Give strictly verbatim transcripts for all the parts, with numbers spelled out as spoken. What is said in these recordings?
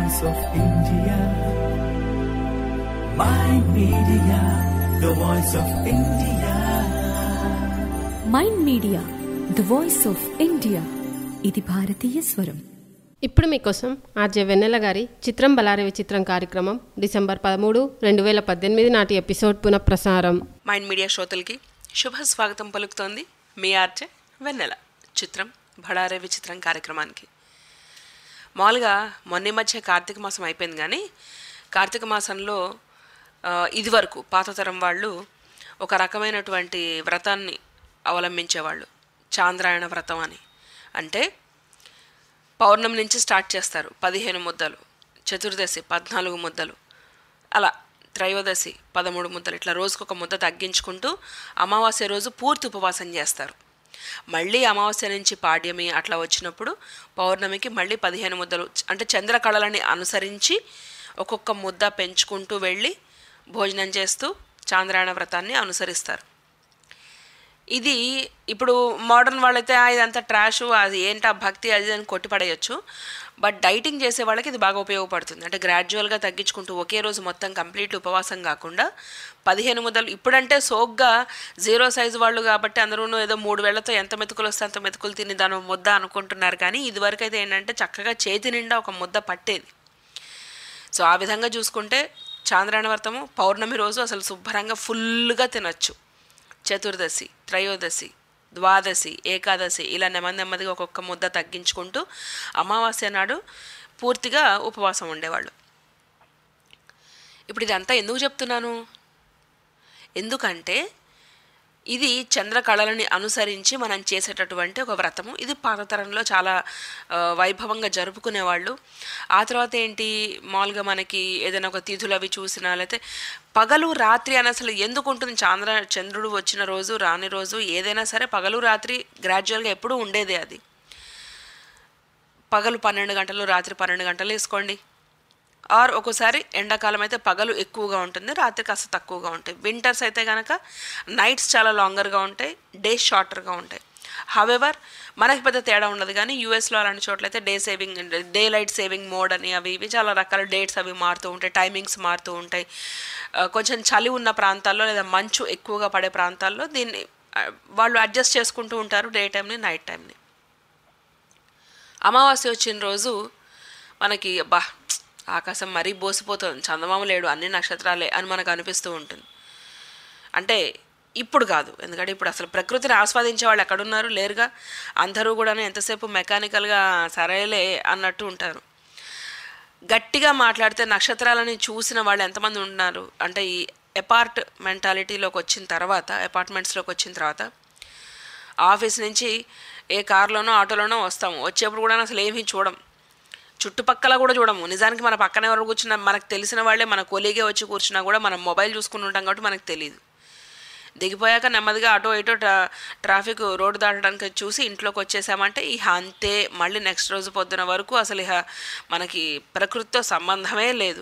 voice of India. Mind Media, the voice of India. Mind media the voice of India. ఇది భారతీయ స్వరం. ఇప్పుడు మీకోసం ఆర్జే వెన్నెల గారి చిత్రం బలారే విచిత్రం కార్యక్రమం డిసెంబర్ పదమూడు రెండు వేల పద్దెనిమిది నాటి ఎపిసోడ్ పునఃప్రసారం. మైండ్ మీడియా శ్రోతలకి శుభ స్వాగతం పలుకుతోంది మీ ఆర్జే వెన్నెల. చిత్రం బలారే విచిత్రం కార్యక్రమానికి మామూలుగా మొన్న మధ్య కార్తీక మాసం అయిపోయింది, కానీ కార్తీక మాసంలో ఇది వరకు పాత తరం వాళ్ళు ఒక రకమైనటువంటి వ్రతాన్ని అవలంబించేవాళ్ళు, చాంద్రాయణ వ్రతం అని. అంటే పౌర్ణమి నుంచి స్టార్ట్ చేస్తారు, పదిహేను ముద్దలు, చతుర్దశి పద్నాలుగు ముద్దలు, అలా త్రయోదశి పదమూడు ముద్దలు, ఇట్లా రోజుకొక ముద్ద తగ్గించుకుంటూ అమావాస్య రోజు పూర్తి ఉపవాసం చేస్తారు. మళ్ళీ అమావాస్య నుంచి పాడ్యమి అట్లా వచ్చినప్పుడు పౌర్ణమికి మళ్ళీ పదిహేను ముద్దలు, అంటే చంద్రకళలని అనుసరించి ఒక్కొక్క ముద్ద పెంచుకుంటూ వెళ్ళి భోజనం చేస్తూ చాంద్రాయణ వ్రతాన్ని అనుసరిస్తారు. ఇది ఇప్పుడు మోడర్న్ వాళ్ళైతే ఇదంతా ట్రాషు, అది ఏంటా భక్తి అది అని కొట్టిపడేయచ్చు. బట్ డైటింగ్ చేసే వాళ్ళకి ఇది బాగా ఉపయోగపడుతుంది. అంటే గ్రాడ్యువల్గా తగ్గించుకుంటూ ఒకే రోజు మొత్తం కంప్లీట్ ఉపవాసం కాకుండా పదిహేను ముద్దలు. ఇప్పుడంటే సోగ్గా జీరో సైజు వాళ్ళు కాబట్టి అందరూ ఏదో మూడు వేళ్లతో ఎంత మెతుకులు వస్తే అంత మెతుకులు తిని దాని ముద్ద అనుకుంటున్నారు. కానీ ఇదివరకు అయితే ఏంటంటే చక్కగా చేతి నిండా ఒక ముద్ద పట్టేది. సో ఆ విధంగా చూసుకుంటే చాంద్రాయణ వ్రతము పౌర్ణమి రోజు అసలు శుభ్రంగా ఫుల్గా తినచ్చు. చతుర్దశి, త్రయోదశి, ద్వాదశి, ఏకాదశి ఇలా నెమ్మది నెమ్మదిగా ఒక్కొక్క ముద్ద తగ్గించుకుంటూ అమావాస్య నాడు పూర్తిగా ఉపవాసం ఉండేవాళ్ళు. ఇప్పుడు ఇదంతా ఎందుకు చెప్తున్నాను? ఎందుకంటే ఇది చంద్రకళలని అనుసరించి మనం చేసేటటువంటి ఒక వ్రతము. ఇది పాతతరంలో చాలా వైభవంగా జరుపుకునేవాళ్ళు. ఆ తర్వాత ఏంటి, మామూలుగా మనకి ఏదైనా ఒక తిథులు అవి చూసినా, లేకపోతే పగలు రాత్రి అని అసలు ఎందుకు ఉంటుంది, చాంద్ర చంద్రుడు వచ్చిన రోజు రాని రోజు ఏదైనా సరే పగలు రాత్రి గ్రాడ్యువల్గా ఎప్పుడూ ఉండేదే. అది పగలు పన్నెండు గంటలు రాత్రి పన్నెండు గంటలు వేసుకోండి. ఆర్ ఒక్కోసారి ఎండాకాలం అయితే పగలు ఎక్కువగా ఉంటుంది, రాత్రి కాస్త తక్కువగా ఉంటాయి. వింటర్స్ అయితే కనుక నైట్స్ చాలా లాంగర్గా ఉంటాయి, డేస్ షార్టర్గా ఉంటాయి. హవెవర్ మనకి పెద్ద తేడా ఉండదు. కానీ యూఎస్లో అలాంటి చోట్లయితే day saving, daylight saving mode అని అవి ఇవి చాలా రకాల డేట్స్ అవి మారుతూ ఉంటాయి, టైమింగ్స్ మారుతూ ఉంటాయి. కొంచెం చలి ఉన్న ప్రాంతాల్లో లేదా మంచు ఎక్కువగా పడే ప్రాంతాల్లో దీన్ని వాళ్ళు అడ్జస్ట్ చేసుకుంటూ ఉంటారు, డే టైంని నైట్ టైంని. అమావాస్య వచ్చిన రోజు మనకి బా ఆకాశం మరీ బోసిపోతుంది, చందమామ లేడు, అన్ని నక్షత్రాలే అని మనకు అనిపిస్తూ ఉంటుంది. అంటే ఇప్పుడు కాదు, ఎందుకంటే ఇప్పుడు అసలు ప్రకృతిని ఆస్వాదించే వాళ్ళు ఎక్కడున్నారు, లేరుగా. అందరూ కూడా ఎంతసేపు మెకానికల్గా సరేలే అన్నట్టు ఉంటారు. గట్టిగా మాట్లాడితే నక్షత్రాలని చూసిన వాళ్ళు ఎంతమంది ఉన్నారు అంటే ఈ అపార్ట్ మెంటాలిటీలోకి వచ్చిన తర్వాత, అపార్ట్మెంట్స్లోకి వచ్చిన తర్వాత ఆఫీస్ నుంచి ఏ కార్లోనో ఆటోలోనో వస్తాము, వచ్చేప్పుడు కూడా అసలు ఏమీ చూడం, చుట్టుపక్కల కూడా చూడము. నిజానికి మన పక్కన ఎవరు కూర్చున్నా మనకు తెలిసిన వాళ్ళే, మన కొలీగే వచ్చి కూర్చున్నా కూడా మనం మొబైల్ చూసుకుని ఉంటాం కాబట్టి మనకు తెలియదు. దిగిపోయాక నెమ్మదిగా ఆటో ఇటో ట్రా ట్రాఫిక్ రోడ్డు దాటడానికి చూసి ఇంట్లోకి వచ్చేసామంటే ఇహ అంతే. మళ్ళీ నెక్స్ట్ రోజు పొద్దున వరకు అసలు ఇహ మనకి ప్రకృతితో సంబంధమే లేదు.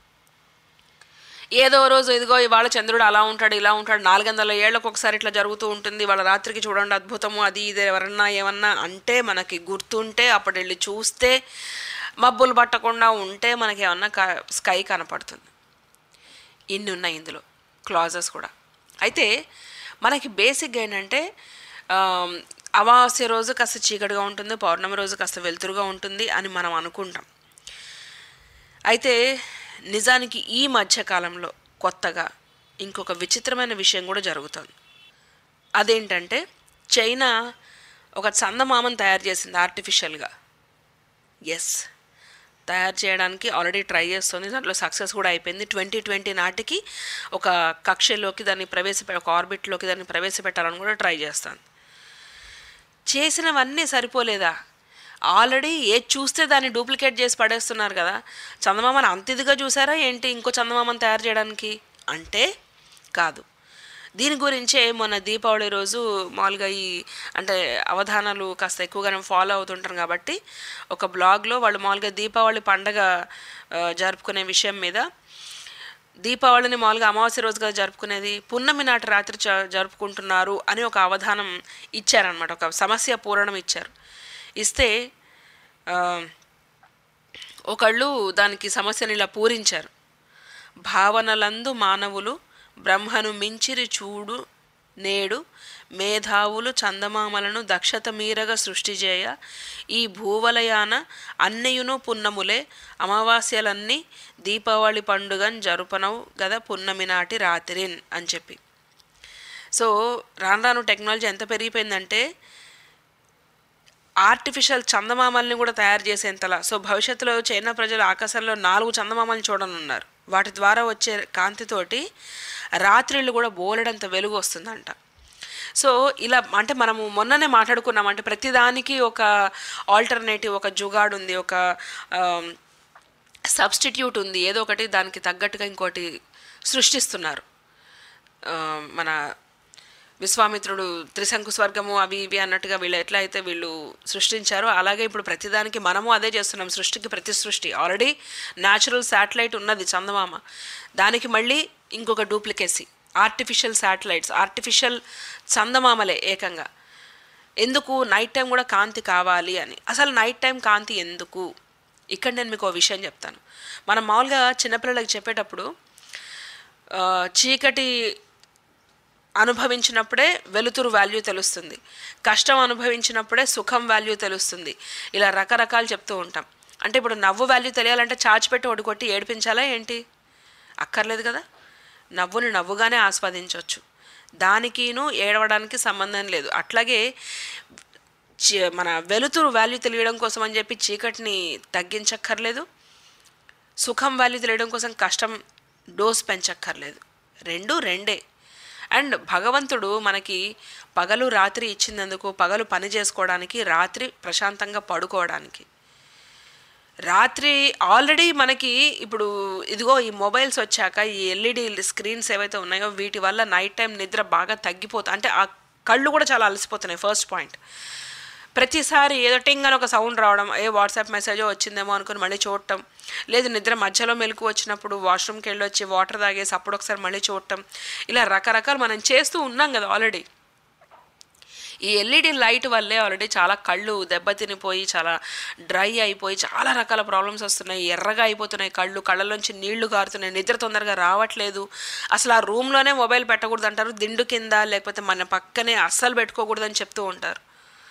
ఏదో రోజు ఇదిగో ఇవాళ చంద్రుడు అలా ఉంటాడు ఇలా ఉంటాడు, నాలుగు వందల ఏళ్ళకు ఒకసారి ఇట్లా జరుగుతూ ఉంటుంది, వాళ్ళ రాత్రికి చూడండి అద్భుతము అది ఇది ఎవరన్నా ఏమన్నా అంటే మనకి గుర్తుంటే అప్పుడు వెళ్ళి చూస్తే, మబ్బులు పట్టకుండా ఉంటే మనకి ఏమన్నా స్కై కనపడుతుంది. ఇన్ని ఉన్నాయి ఇందులో క్లాజెస్ కూడా. అయితే మనకి బేసిక్గా ఏంటంటే అమావాస్య రోజు కాస్త చీకటిగా ఉంటుంది, పౌర్ణమి రోజు కాస్త వెలుతురుగా ఉంటుంది అని మనం అనుకుంటాం. అయితే నిజానికి ఈ మధ్యకాలంలో కొత్తగా ఇంకొక విచిత్రమైన విషయం కూడా జరుగుతుంది. అదేంటంటే చైనా ఒక చందమామను తయారు చేసింది ఆర్టిఫిషియల్గా. ఎస్, తయారు చేయడానికి ఆల్రెడీ ట్రై చేస్తుంది, దాంట్లో సక్సెస్ కూడా అయిపోయింది. ట్వంటీ ట్వంటీ నాటికి ఒక కక్షలోకి దాన్ని ప్రవేశపె ఒక ఆర్బిట్లోకి దాన్ని ప్రవేశపెట్టాలని కూడా ట్రై చేస్తాను. చేసినవన్నీ సరిపోలేదా, ఆల్రెడీ ఏది చూస్తే దాన్ని డూప్లికేట్ చేసి పడేస్తున్నారు కదా. చందమామని అంత ఇదిగా చూసారా ఏంటి ఇంకో చందమామని తయారు చేయడానికి అంటే కాదు. దీని గురించే మొన్న దీపావళి రోజు మామూలుగా ఈ అంటే అవధానాలు కాస్త ఎక్కువగానే ఫాలో అవుతుంటారు కాబట్టి ఒక బ్లాగ్లో వాళ్ళు మామూలుగా దీపావళి పండగ జరుపుకునే విషయం మీద, దీపావళిని మామూలుగా అమావాస్య రోజుగా జరుపుకునేది పున్నమి నాటి రాత్రి జరుపుకుంటున్నారు అని ఒక అవధానం ఇచ్చారనమాట, ఒక సమస్య పూరణం ఇచ్చారు. ఇస్తే ఒకళ్ళు దానికి సమస్యని ఇలా పూరించారు. భావనలందు మానవులు బ్రహ్మను మించిరి చూడు నేడు మేధావులు చందమామలను దక్షత మీరగా సృష్టి చేయ ఈ భూవలయాన అన్నయును పున్నములే అమావాస్యలన్నీ దీపావళి పండుగన్ జరుపనవు గద పున్నమి నాటి రాత్రిన్ అని చెప్పి. సో రాను రాను టెక్నాలజీ ఎంత పెరిగిపోయిందంటే ఆర్టిఫిషియల్ చందమామల్ని కూడా తయారు చేసేంతలా. సో భవిష్యత్తులో చైనా ప్రజలు ఆకాశంలో నాలుగు చందమామల్ని చూడనున్నారు. వాటి ద్వారా వచ్చే కాంతితోటి రాత్రిళ్ళు కూడా బోలెడంత వెలుగు వస్తుందంట. సో ఇలా అంటే మనము మొన్ననే మాట్లాడుకున్నాం, అంటే ప్రతిదానికి ఒక ఆల్టర్నేటివ్, ఒక జుగాడు ఉంది, ఒక సబ్స్టిట్యూట్ ఉంది, ఏదో ఒకటి దానికి తగ్గట్టుగా ఇంకోటి సృష్టిస్తున్నారు. మన విశ్వామిత్రుడు త్రిశంకు స్వర్గము అవి ఇవి అన్నట్టుగా వీళ్ళు ఎట్లా అయితే వీళ్ళు సృష్టించారో అలాగే ఇప్పుడు ప్రతిదానికి మనము అదే చేస్తున్నాం. సృష్టికి ప్రతి సృష్టి. ఆల్రెడీ న్యాచురల్ శాటిలైట్ ఉన్నది చందమామ, దానికి మళ్ళీ ఇంకొక డూప్లికేసీ ఆర్టిఫిషియల్ శాటిలైట్స్, ఆర్టిఫిషియల్ చందమామలే ఏకంగా. ఎందుకు? నైట్ టైం కూడా కాంతి కావాలి అని. అసలు నైట్ టైం కాంతి ఎందుకు? ఇక్కడ నేను మీకు ఒక విషయం చెప్తాను. మనం మామూలుగా చిన్నపిల్లలకి చెప్పేటప్పుడు చీకటి అనుభవించినప్పుడే వెలుతురు వాల్యూ తెలుస్తుంది, కష్టం అనుభవించినప్పుడే సుఖం వాల్యూ తెలుస్తుంది, ఇలా రకరకాలు చెప్తూ ఉంటాం. అంటే ఇప్పుడు నవ్వు వాల్యూ తెలియాలంటే చాచిపెట్టి ఒడికొట్టి ఏడిపించాలా ఏంటి? అక్కర్లేదు కదా. నవ్వుని నవ్వుగానే ఆస్వాదించవచ్చు, దానికిను ఏడవడానికి సంబంధం లేదు. అట్లాగే మన వెలుతురు వాల్యూ తెలియడం కోసం అని చెప్పి చీకటిని తగ్గించక్కర్లేదు, సుఖం వాల్యూ తెలియడం కోసం కష్టం డోస్ పెంచక్కర్లేదు. రెండు రెండే. అండ్ భగవంతుడు మనకి పగలు రాత్రి ఇచ్చినందుకు, పగలు పని చేసుకోవడానికి, రాత్రి ప్రశాంతంగా పడుకోవడానికి. రాత్రి ఆల్రెడీ మనకి ఇప్పుడు ఇదిగో ఈ మొబైల్స్ వచ్చాక ఈ ఎల్ఈడి స్క్రీన్స్ ఏవైతే ఉన్నాయో వీటి వల్ల నైట్ టైం నిద్ర బాగా తగ్గిపోతుంది. అంటే ఆ కళ్ళు కూడా చాలా అలసిపోతున్నాయి. First point. ప్రతిసారి ఏదో టింగ్ అని ఒక సౌండ్ రావడం, ఏ వాట్సాప్ మెసేజో వచ్చిందేమో అనుకుని మళ్ళీ చూడటం, లేదు నిద్ర మధ్యలో మెలకు వచ్చినప్పుడు వాష్రూమ్కి వెళ్ళి వచ్చి వాటర్ తాగేసి అప్పుడు ఒకసారి మళ్ళీ చూడటం, ఇలా రకరకాలు మనం చేస్తూ ఉన్నాం కదా ఆల్రెడీ. ఈ ఎల్ఈడి లైట్ వల్లే ఆల్రెడీ చాలా కళ్ళు దెబ్బతినిపోయి చాలా డ్రై అయిపోయి చాలా రకాల ప్రాబ్లమ్స్ వస్తున్నాయి. ఎర్రగా అయిపోతున్నాయి కళ్ళు, కళ్ళలోంచి నీళ్లు కారుతున్నాయి, నిద్ర తొందరగా రావట్లేదు. అసలు ఆ రూమ్లోనే మొబైల్ పెట్టకూడదు అంటారు, దిండు కింద లేకపోతే మన పక్కనే అస్సలు పెట్టుకోకూడదని చెప్తూ ఉంటారు,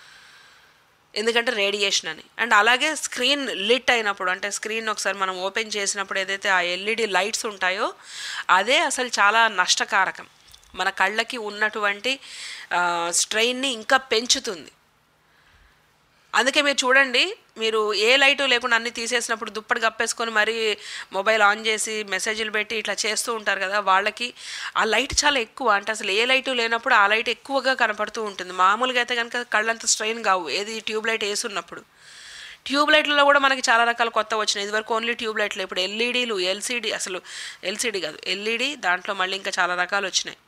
ఎందుకంటే రేడియేషన్ అని. అండ్ అలాగే స్క్రీన్ లిట్ అయినప్పుడు, అంటే స్క్రీన్ ఒకసారి మనం ఓపెన్ చేసినప్పుడు ఏదైతే ఆ ఎల్ఈడి లైట్స్ ఉంటాయో అదే అసలు చాలా నష్టకారకం, మన కళ్ళకి ఉన్నటువంటి స్ట్రెయిన్ని ఇంకా పెంచుతుంది. అందుకే మీరు చూడండి, మీరు ఏ లైటు లేకుండా అన్నీ తీసేసినప్పుడు దుప్పటి కప్పేసుకొని మరీ మొబైల్ ఆన్ చేసి మెసేజ్లు పెట్టి ఇట్లా చేస్తూ ఉంటారు కదా, వాళ్ళకి ఆ లైట్ చాలా ఎక్కువ, అంటే అసలు ఏ లైటు లేనప్పుడు ఆ లైట్ ఎక్కువగా కనపడుతూ ఉంటుంది. మామూలుగా అయితే కనుక కళ్ళంత స్ట్రెయిన్ కావు, ఏది ట్యూబ్ లైట్ వేసున్నప్పుడు. ట్యూబ్ లైట్లలో కూడా మనకి చాలా రకాల కొత్త వచ్చినాయి. ఇదివరకు ఓన్లీ ట్యూబ్ లైట్లు, ఇప్పుడు ఎల్ఈడీలు, ఎల్సీడీ, అసలు ఎల్సీడీ కాదు ఎల్ఈడీ, దాంట్లో మళ్ళీ ఇంకా చాలా రకాలు వచ్చినాయి.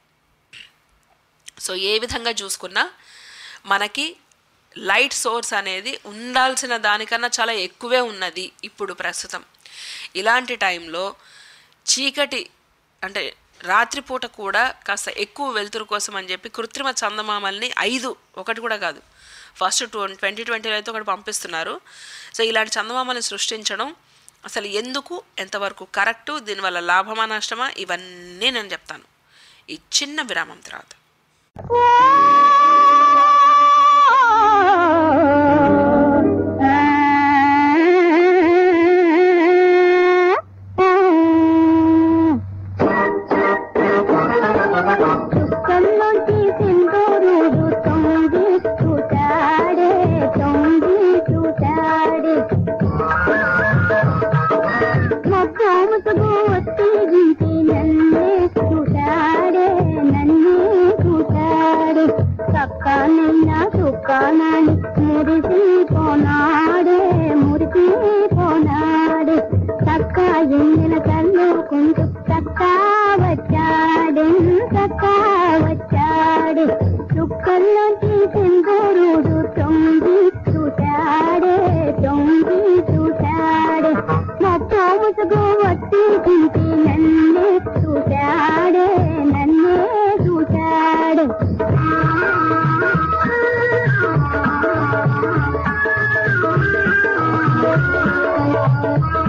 సో ఏ విధంగా చూసుకున్నా మనకి లైట్ సోర్స్ అనేది ఉండాల్సిన దానికన్నా చాలా ఎక్కువే ఉన్నది ఇప్పుడు ప్రస్తుతం. ఇలాంటి టైంలో చీకటి అంటే రాత్రిపూట కూడా కాస్త ఎక్కువ వెలుతురు కోసం అని చెప్పి కృత్రిమ చందమామల్ని ఐదు, ఒకటి కూడా కాదు, ఫస్ట్ టూ ట్వంటీ ట్వంటీలో అయితే ఒకటి పంపిస్తున్నారు. సో ఇలాంటి చందమామల్ని సృష్టించడం అసలు ఎందుకు, ఎంతవరకు కరెక్టు, దీనివల్ల లాభమా నష్టమా, ఇవన్నీ నేను చెప్తాను ఈ చిన్న విరామం తర్వాత. Oh,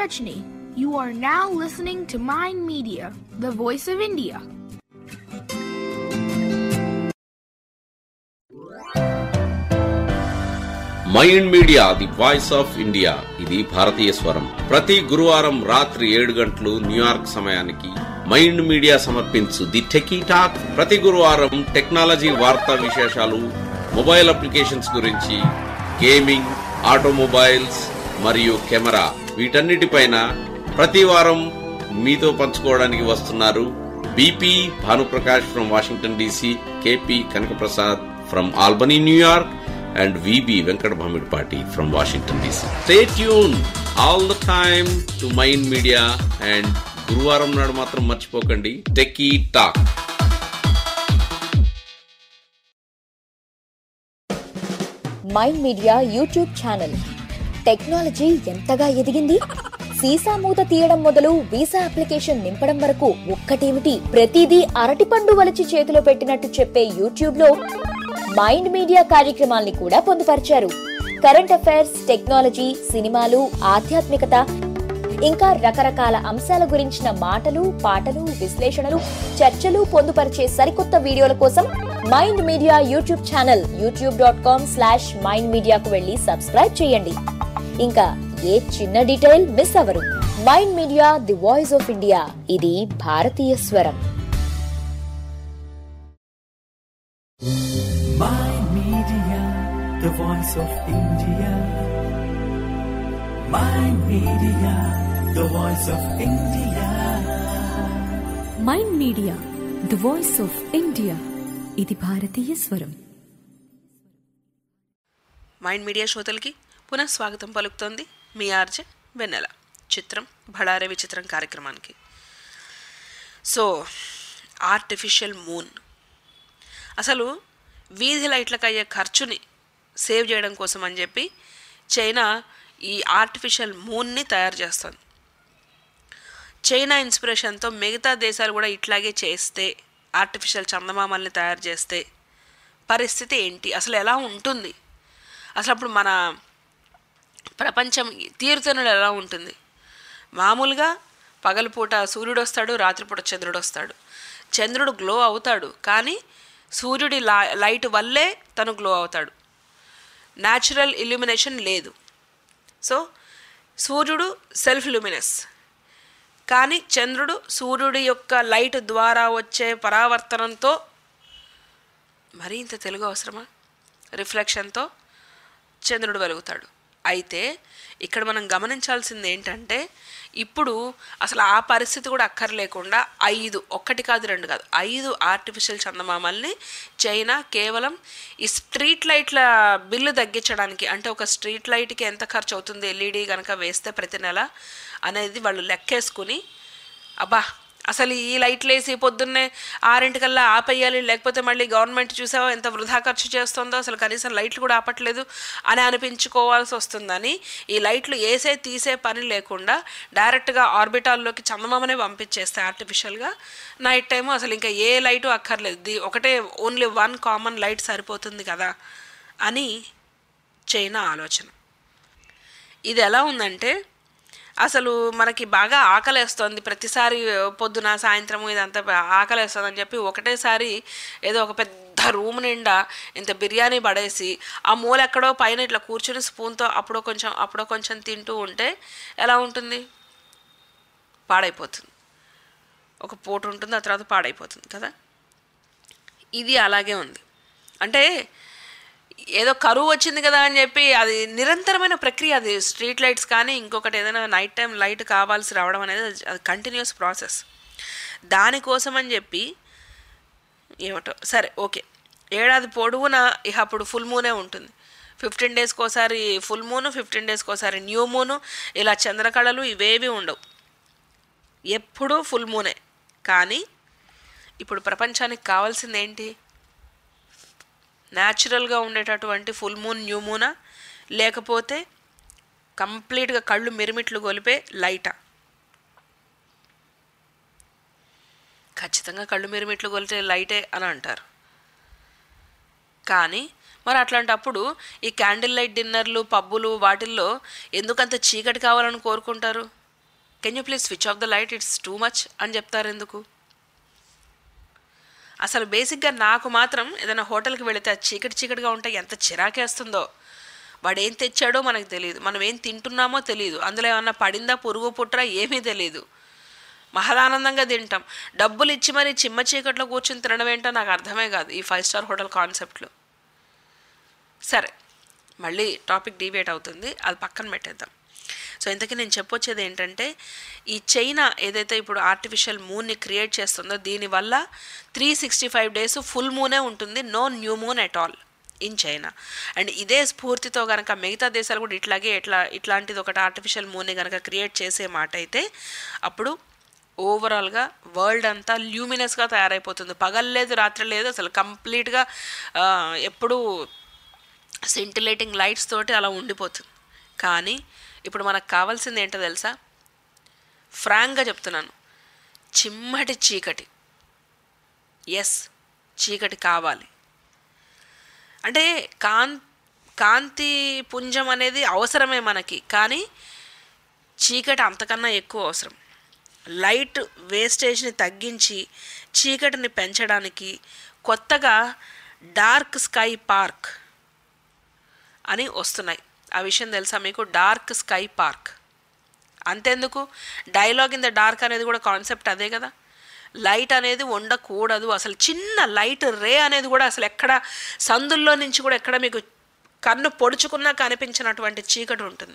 Rajni. You are now listening to Mind Media, the voice of India. Mind media the voice of India ఇది భారతీయ స్వరం. ప్రతి గురువారం రాత్రి ఏడు గంటలు న్యూయార్క్ సమయానికి మైండ్ మీడియా సమర్పించు ది టెకీ టాక్. ప్రతి గురువారం టెక్నాలజీ వార్తా విశేషాలు, మొబైల్ అప్లికేషన్స్ గురించి, గేమింగ్, ఆటోమొబైల్స్ మరియు కెమెరా వీటన్నిటిపైన ప్రతి వారం మీతో పంచుకోవడానికి వస్తున్నారు BP Bhanuprakash from Washington DC, KP Kanakaprasad from Albany New York, and V B Venkat Bhamidpati from Washington D C. Stay tuned all the time to Mind Media and Guruvaram nadu matram marchipokandi Techie Talk. Mind Media YouTube channel. Technology ఎంతగా ఎదిగింది? సీసా మూత తీయడం మొదలు visa application నింపడం వరకు ఒక్కటేమిటి, ప్రతిదీ అరటిపండు వలిచి చేతిలో పెట్టినట్టు చెప్పే యూట్యూబ్ లో మైండ్ మీడియా కార్యక్రమాల్ని కూడా పొందుపరిచారు. కరెంట్ అఫైర్స్, టెక్నాలజీ, సినిమాలు, ఆధ్యాత్మికత, ఇంకా రకరకాల అంశాల గురించిన మాటలు, పాటలు, విశ్లేషణలు, చర్చలు పొందుపరిచే సరికొత్త వీడియోల కోసం Mind Media YouTube channel YouTube dot com slash Mind మీడియాకు వెళ్లి సబ్స్క్రైబ్ చేయండి. ఇంకా ఏ చిన్న డీటెయిల్ మిస్ అవ్వరు. Mind media the voice of India ఇది భారతీయ స్వరం. Mind Media, the voice of India. Mind Media, the voice of India. Mind media the voice of India ఇది భారతీయ స్వరం. మైండ్ మీడియా శ్రోతలకి పునః స్వాగతం పలుకుతోంది మీ ఆర్జే వెన్నెల. చిత్రం భళారే విచిత్రం కార్యక్రమానికి. సో ఆర్టిఫిషియల్ మూన్, అసలు వీధి లైట్లకు అయ్యే ఖర్చుని సేవ్ చేయడం కోసం అని చెప్పి చైనా ఈ ఆర్టిఫిషియల్ మూన్ని తయారు చేస్తుంది. చైనా ఇన్స్పిరేషన్తో మిగతా దేశాలు కూడా ఇట్లాగే చేస్తే, ఆర్టిఫిషియల్ చందమామల్ని తయారు చేస్తే పరిస్థితి ఏంటి, అసలు ఎలా ఉంటుంది, అసలు అప్పుడు మన ప్రపంచం తీరుతెన్నులు ఎలా ఉంటుంది? మామూలుగా పగలపూట సూర్యుడు వస్తాడు, రాత్రిపూట చంద్రుడు వస్తాడు. చంద్రుడు గ్లో అవుతాడు, కానీ సూర్యుడి లా లైట్ వల్లే తను గ్లో అవుతాడు. న్యాచురల్ ఇల్యూమినేషన్ లేదు. సో సూర్యుడు సెల్ఫ్ లూమినస్, కానీ చంద్రుడు సూర్యుడి యొక్క లైట్ ద్వారా వచ్చే పరావర్తనంతో, మరీ ఇంత తెలుగు అవసరమా, రిఫ్లెక్షన్తో చంద్రుడు వెలుగుతాడు. అయితే ఇక్కడ మనం గమనించాల్సింది ఏంటంటే, ఇప్పుడు అసలు ఆ పరిస్థితి కూడా అక్కర్లేకుండా ఐదు, ఒక్కటి కాదు రెండు కాదు, ఐదు ఆర్టిఫిషియల్ చందమామల్ని చైనా కేవలం ఈ స్ట్రీట్ లైట్ల బిల్లు తగ్గించడానికి, అంటే ఒక స్ట్రీట్ లైట్కి ఎంత ఖర్చు అవుతుంది ఎల్ఈడి కనుక వేస్తే ప్రతి నెల అనేది వాళ్ళు లెక్కేసుకుని, అబ్బా అసలు ఈ లైట్లు వేసి పొద్దున్నే ఆరింటికల్లా ఆపేయాలి, లేకపోతే మళ్ళీ గవర్నమెంట్ చూసావో ఎంత వృధా ఖర్చు చేస్తుందో, అసలు కనీసం లైట్లు కూడా ఆపట్లేదు అని అనిపించుకోవాల్సి వస్తుందని ఈ లైట్లు వేసే తీసే పని లేకుండా డైరెక్ట్గా ఆర్బిటాల్లోకి చందమామనే పంపించేస్తే ఆర్టిఫిషియల్గా నైట్ టైము అసలు ఇంకా ఏ లైటు అక్కర్లేదు, ది ఒకటే ఓన్లీ వన్ కామన్ లైట్ సరిపోతుంది కదా అని చైనా ఆలోచన. ఇది ఎలా ఉందంటే, అసలు మనకి బాగా ఆకలేస్తుంది, ప్రతిసారి పొద్దున సాయంత్రము ఇదంతా ఆకలేస్తుంది అని చెప్పి ఒకటేసారి ఏదో ఒక పెద్ద రూమ్ నిండా ఇంత బిర్యానీ పడేసి ఆ మూల ఎక్కడో పైన ఇట్లా కూర్చుని స్పూన్తో అప్పుడో కొంచెం అప్పుడో కొంచెం తింటూ ఉంటే ఎలా ఉంటుంది? పాడైపోతుంది. ఒక పూట ఉంటుంది, ఆ తర్వాత పాడైపోతుంది కదా. ఇది అలాగే ఉంది. అంటే ఏదో కరువు వచ్చింది కదా అని చెప్పి అది నిరంతరమైన ప్రక్రియ. అది స్ట్రీట్ లైట్స్ కానీ ఇంకొకటి ఏదైనా నైట్ టైం లైట్ కావాల్సి రావడం అనేది అది కంటిన్యూస్ ప్రాసెస్. దానికోసం అని చెప్పి ఏమిటో సరే ఓకే, ఏడాది పొడవునా ఇక అప్పుడు ఫుల్ మూనే ఉంటుంది. ఫిఫ్టీన్ డేస్కి ఒకసారి ఫుల్ మూను, ఫిఫ్టీన్ డేస్కి ఒకసారి న్యూ మూను, ఇలా చంద్రకళలు ఇవేవి ఉండవు, ఎప్పుడూ ఫుల్ మూనే. కానీ ఇప్పుడు ప్రపంచానికి కావాల్సింది ఏంటి? న్యాచురల్గా ఉండేటటువంటి ఫుల్ మూన్, న్యూ మూనా, లేకపోతే కంప్లీట్గా కళ్ళు మిరిమిట్లు గొలిపే లైటా? ఖచ్చితంగా కళ్ళు మిరిమిట్లు గొలిపే లైటే అని అంటారు. కానీ మరి అట్లాంటప్పుడు ఈ క్యాండిల్ లైట్ డిన్నర్లు, పబ్బులు వాటిల్లో ఎందుకంత చీకటి కావాలని కోరుకుంటారు? Can you please switch off the light, it's too much అని చెప్తారు ఎందుకు? అసలు బేసిక్గా నాకు మాత్రం ఏదైనా హోటల్కి వెళితే అది చీకటి చీకటిగా ఉంటే ఎంత చిరాకేస్తుందో. వాడు ఏం తెచ్చాడో మనకు తెలియదు, మనం ఏం తింటున్నామో తెలియదు, అందులో ఏమన్నా పడిందా పురుగు పుట్రా ఏమీ తెలియదు. మహదానందంగా తింటాం. డబ్బులు ఇచ్చి మరి చిమ్మ చీకట్లో కూర్చొని తినడం ఏంటో నాకు అర్థమే కాదు ఈ ఫైవ్ స్టార్ హోటల్ కాన్సెప్ట్లో. సరే, మళ్ళీ టాపిక్ డీవియేట్ అవుతుంది, అది పక్కన పెట్టేద్దాం. సో ఇంతకీ నేను చెప్పొచ్చేది ఏంటంటే, ఈ చైనా ఏదైతే ఇప్పుడు ఆర్టిఫిషియల్ మూన్ని క్రియేట్ చేస్తుందో దీనివల్ల three sixty five days full మూనే ఉంటుంది, no new moon at all in China. And ఇదే స్ఫూర్తితో కనుక మిగతా దేశాలు కూడా ఇట్లాగే ఇట్లా ఇట్లాంటిది ఒకటి ఆర్టిఫిషియల్ మూన్ని కనుక క్రియేట్ చేసే మాట అయితే అప్పుడు ఓవరాల్గా వరల్డ్ అంతా ల్యూమినస్గా తయారైపోతుంది. పగల్లేదు రాత్రి లేదు, అసలు కంప్లీట్గా ఎప్పుడూ సెంటిలేటింగ్ లైట్స్ తోటి అలా ఉండిపోతుంది. కానీ ఇప్పుడు మనకు కావాల్సింది ఏంటో తెలుసా? ఫ్రాంక్గా చెప్తున్నాను, చిమ్మటి చీకటి. ఎస్, చీకటి కావాలి. అంటే కాన్ కాంతి పుంజం అనేది అవసరమే మనకి, కానీ చీకటి అంతకన్నా ఎక్కువ అవసరం. లైట్ వేస్టేజ్ని తగ్గించి చీకటిని పెంచడానికి కొత్తగా డార్క్ స్కై పార్క్ అని వస్తున్నాయి. ఆ విషయం తెలుసా మీకు? Dark sky park. అంతెందుకు, డైలాగ్ ఇన్ ద డార్క్ అనేది కూడా కాన్సెప్ట్ అదే కదా. లైట్ అనేది ఉండకూడదు, అసలు చిన్న లైట్ రే అనేది కూడా అసలు ఎక్కడ సందుల్లో నుంచి కూడా ఎక్కడ మీకు కన్ను పొడుచుకున్నా కనిపించినటువంటి చీకటి ఉంటుంది.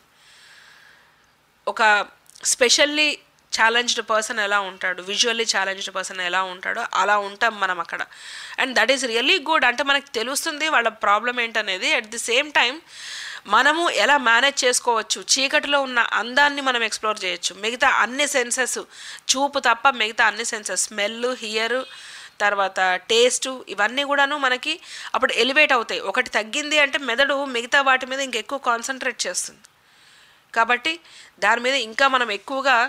ఒక స్పెషల్లీ ఛాలెంజ్డ్ పర్సన్ ఎలా ఉంటాడు, విజువల్లీ ఛాలెంజ్డ్ పర్సన్ ఎలా ఉంటాడో అలా ఉంటాం మనం అక్కడ. And that is really good. అంటే మనకు తెలుస్తుంది వాళ్ళ ప్రాబ్లం ఏంటనేది. అట్ ది సేమ్ టైం మనము ఎలా మేనేజ్ చేసుకోవచ్చు, చీకటిలో ఉన్న అందాన్ని మనం ఎక్స్ప్లోర్ చేయొచ్చు. మిగతా అన్ని సెన్సెస్, చూపు తప్ప మిగతా అన్ని సెన్సెస్, స్మెల్, హియర్, తర్వాత టేస్టు, ఇవన్నీ కూడాను మనకి అప్పుడు ఎలివేట్ అవుతాయి. ఒకటి తగ్గింది అంటే మెదడు మిగతా వాటి మీద ఇంకెక్కువ కాన్సన్ట్రేట్ చేస్తుంది. కాబట్టి దాని మీద ఇంకా మనం ఎక్కువగా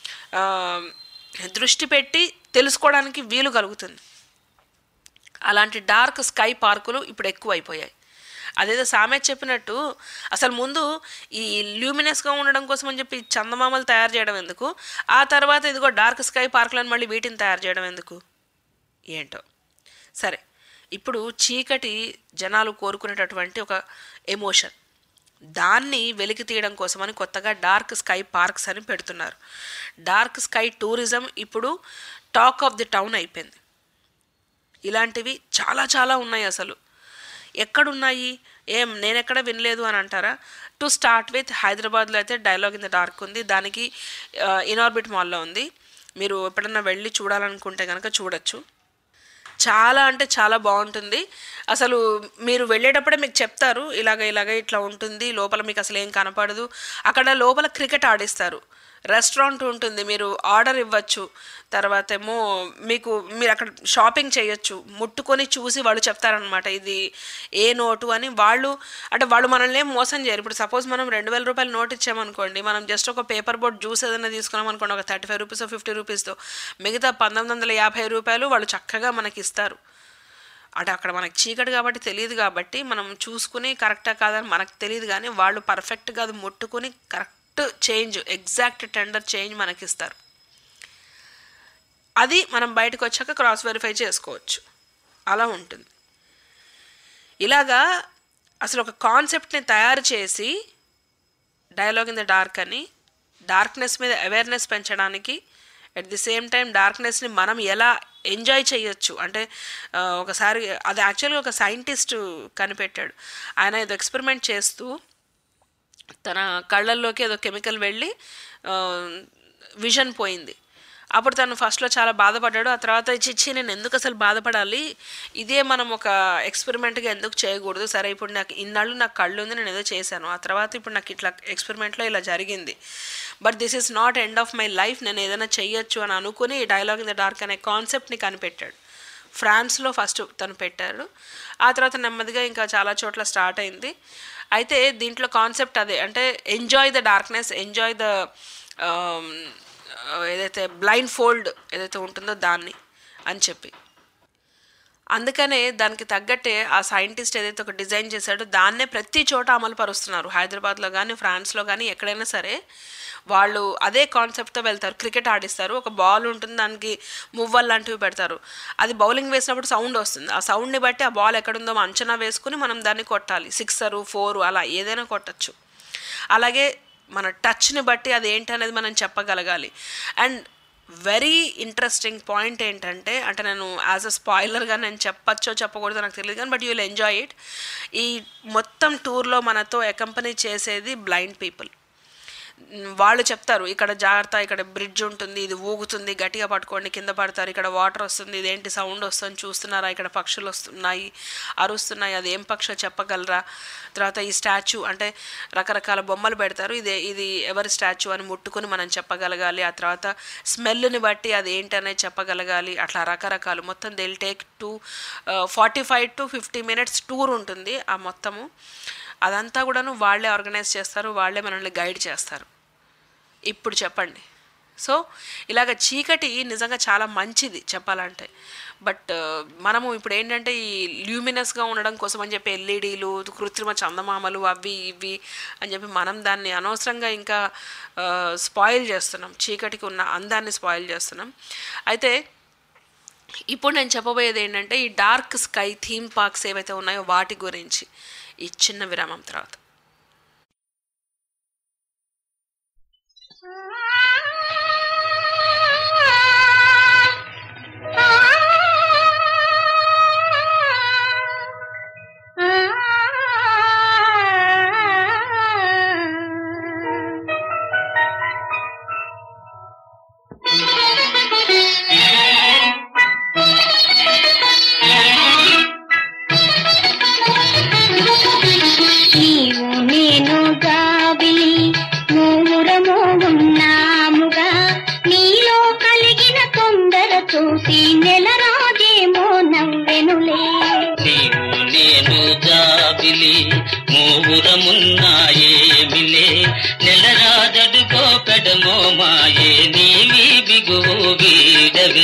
దృష్టి పెట్టి తెలుసుకోవడానికి వీలు కలుగుతుంది. అలాంటి డార్క్ స్కై పార్కులు ఇప్పుడు ఎక్కువ అయిపోయాయి. అదేదో సామెత చెప్పినట్టు అసలు ముందు ఈ ల్యూమినస్గా ఉండడం కోసం అని చెప్పి చందమామలు తయారు చేయడం ఎందుకు, ఆ తర్వాత ఇదిగో డార్క్ స్కై పార్కులను మళ్ళీ వీటిని తయారు చేయడం ఎందుకు ఏంటో. సరే, ఇప్పుడు చీకటి జనాలు కోరుకునేటటువంటి ఒక ఎమోషన్, దాన్ని వెలికి తీయడం కోసమని కొత్తగా డార్క్ స్కై పార్క్స్ అని పెడుతున్నారు. డార్క్ స్కై టూరిజం ఇప్పుడు టాక్ ఆఫ్ ది టౌన్ అయిపోయింది. ఇలాంటివి చాలా చాలా ఉన్నాయి. అసలు ఎక్కడున్నాయి, ఏం నేనెక్కడ వినలేదు అని అంటారా? టు స్టార్ట్ విత్ హైదరాబాద్లో అయితే డైలాగ్ ఇన్ ద డార్క్ ఉంది, దానికి ఇన్ఆర్బిట్ మాల్లో ఉంది. మీరు ఎప్పుడన్నా వెళ్ళి చూడాలనుకుంటే కనుక చూడొచ్చు. చాలా అంటే చాలా బాగుంటుంది. అసలు మీరు వెళ్ళేటప్పుడే మీకు చెప్తారు ఇలాగ ఇలాగ ఇట్లా ఉంటుంది, లోపల మీకు అసలు ఏం కనపడదు. అక్కడ లోపల క్రికెట్ ఆడిస్తారు, రెస్టారెంట్ ఉంటుంది, మీరు ఆర్డర్ ఇవ్వచ్చు, తర్వాత ఏమో మీకు మీరు అక్కడ షాపింగ్ చేయొచ్చు, ముట్టుకొని చూసి వాళ్ళు చెప్తారనమాట ఇది ఏ నోటు అని. వాళ్ళు అంటే వాళ్ళు మనల్ని ఏం మోసం చేయరు. ఇప్పుడు సపోజ్ మనం రెండు వేల రూపాయలు నోట్ ఇచ్చామనుకోండి, మనం జస్ట్ ఒక పేపర్ బోర్డ్ జ్యూస్ ఏదైనా తీసుకున్నాం అనుకోండి, ఒక థర్టీ ఫైవ్ రూపీస్ ఫిఫ్టీ రూపీస్తో మిగతా పంతొమ్మిది వందల యాభై రూపాయలు వాళ్ళు చక్కగా మనకి ఇస్తారు. అంటే అక్కడ మనకి చీకటి కాబట్టి తెలియదు, కాబట్టి మనం చూసుకుని కరెక్టా కాదని మనకు తెలియదు, కానీ వాళ్ళు పర్ఫెక్ట్గా అది ముట్టుకుని correct change, exact tender change మనకి ఇస్తారు. అది మనం బయటకు వచ్చాక క్రాస్ వెరిఫై చేసుకోవచ్చు. అలా ఉంటుంది. ఇలాగా అసలు ఒక కాన్సెప్ట్ని తయారు చేసి డైలాగ్ ఇన్ ద డార్క్ అని డార్క్నెస్ మీద అవేర్నెస్ పెంచడానికి, అట్ ది సేమ్ టైం డార్క్నెస్ని మనం ఎలా ఎంజాయ్ చేయొచ్చు అంటే ఒకసారి అది యాక్చువల్గా ఒక సైంటిస్ట్ కనిపెట్టాడు. ఆయన ఏదో ఎక్స్పెరిమెంట్ చేస్తూ తన కళ్ళల్లోకి ఏదో కెమికల్ వెళ్ళి విజన్ పోయింది. అప్పుడు తను ఫస్ట్లో చాలా బాధపడ్డాడు. ఆ తర్వాత చిచ్చి నేను ఎందుకు అసలు బాధపడాలి, ఇదే మనం ఒక ఎక్స్పెరిమెంట్గా ఎందుకు చేయకూడదు, సరే ఇప్పుడు నాకు ఇన్నాళ్ళు నాకు కళ్ళు ఉంది, నేను ఏదో చేశాను, ఆ తర్వాత ఇప్పుడు నాకు ఇట్లా ఎక్స్పెరిమెంట్లో ఇలా జరిగింది, but this is not end of my life, నేను ఏదైనా చెయ్యొచ్చు అని అనుకుని డైలాగ్ ఇన్ ద డార్క్ అనే కాన్సెప్ట్ని కనిపెట్టాడు. ఫ్రాన్స్లో ఫస్ట్ తను పెట్టాడు, ఆ తర్వాత నెమ్మదిగా ఇంకా చాలా చోట్ల స్టార్ట్ అయింది. అయితే దీంట్లో కాన్సెప్ట్ అదే, అంటే enjoy the darkness, enjoy the ఏదైతే బ్లైండ్ ఫోల్డ్ ఏదైతే ఉంటుందో దాన్ని అని చెప్పి. అందుకనే దానికి తగ్గట్టే ఆ సైంటిస్ట్ ఏదైతే ఒక డిజైన్ చేశాడో దాన్నే ప్రతి చోట అమలు పరుస్తున్నారు. హైదరాబాద్లో కానీ ఫ్రాన్స్లో కానీ ఎక్కడైనా సరే వాళ్ళు అదే కాన్సెప్ట్తో వెళ్తారు. క్రికెట్ ఆడిస్తారు, ఒక బాల్ ఉంటుంది, దానికి మువ్వల్ లాంటివి పెడతారు. అది బౌలింగ్ వేసినప్పుడు సౌండ్ వస్తుంది. ఆ సౌండ్ని బట్టి ఆ బాల్ ఎక్కడుందో అంచనా వేసుకుని మనం దాన్ని కొట్టాలి. సిక్సరు, ఫోరు అలా ఏదైనా కొట్టచ్చు. అలాగే మన టచ్ని బట్టి అది ఏంటి అనేది మనం చెప్పగలగాలి. అండ్ వెరీ ఇంట్రెస్టింగ్ పాయింట్ ఏంటంటే, అంటే నేను యాజ్ అ స్పాయిలర్గా నేను చెప్పచ్చో చెప్పకూడదో నాకు తెలియదు కానీ but you will enjoy it. ఈ మొత్తం టూర్లో మనతో అకంపెనీ చేసేది బ్లైండ్ పీపుల్. వాళ్ళు చెప్తారు ఇక్కడ జాగ్రత్త, ఇక్కడ బ్రిడ్జ్ ఉంటుంది, ఇది ఊగుతుంది, గట్టిగా పట్టుకోండి, కింద పడతారు, ఇక్కడ వాటర్ వస్తుంది, ఇదేంటి సౌండ్ వస్తుంది చూస్తున్నారా, ఇక్కడ పక్షులు వస్తున్నాయి అరుస్తున్నాయి, అది ఏం పక్షో చెప్పగలరా. తర్వాత ఈ స్టాచ్యూ అంటే రకరకాల బొమ్మలు పెడతారు, ఇదే ఇది ఎవరి స్టాచ్యూ అని ముట్టుకుని మనం చెప్పగలగాలి. ఆ తర్వాత స్మెల్ని బట్టి అది ఏంటనేది చెప్పగలగాలి. అట్లా రకరకాలు మొత్తం they will take to forty five to fifty minutes tour ఉంటుంది. ఆ మొత్తము అదంతా కూడాను వాళ్ళే ఆర్గనైజ్ చేస్తారు, వాళ్ళే మనల్ని గైడ్ చేస్తారు. ఇప్పుడు చెప్పండి. సో ఇలాగ చీకటి నిజంగా చాలా మంచిది చెప్పాలంటే. బట్ మనము ఇప్పుడు ఏంటంటే ఈ ల్యూమినస్గా ఉండడం కోసం అని చెప్పి ఎల్ఈడీలు, కృత్రిమ చందమామలు అవి ఇవి అని చెప్పి మనం దాన్ని అనవసరంగా ఇంకా స్పాయిల్ చేస్తున్నాం, చీకటికి ఉన్న అందాన్ని స్పాయిల్ చేస్తున్నాం. అయితే ఇప్పుడు నేను చెప్పబోయేది ఏంటంటే ఈ డార్క్ స్కై థీమ్ పార్క్స్ ఏవైతే ఉన్నాయో వాటి గురించి ఈ చిన్న విరామం తర్వాత. మూరమున్నాయేమిలే నెలరాజడుకో కడమో మాయే నీవి బిగువు వీడవే.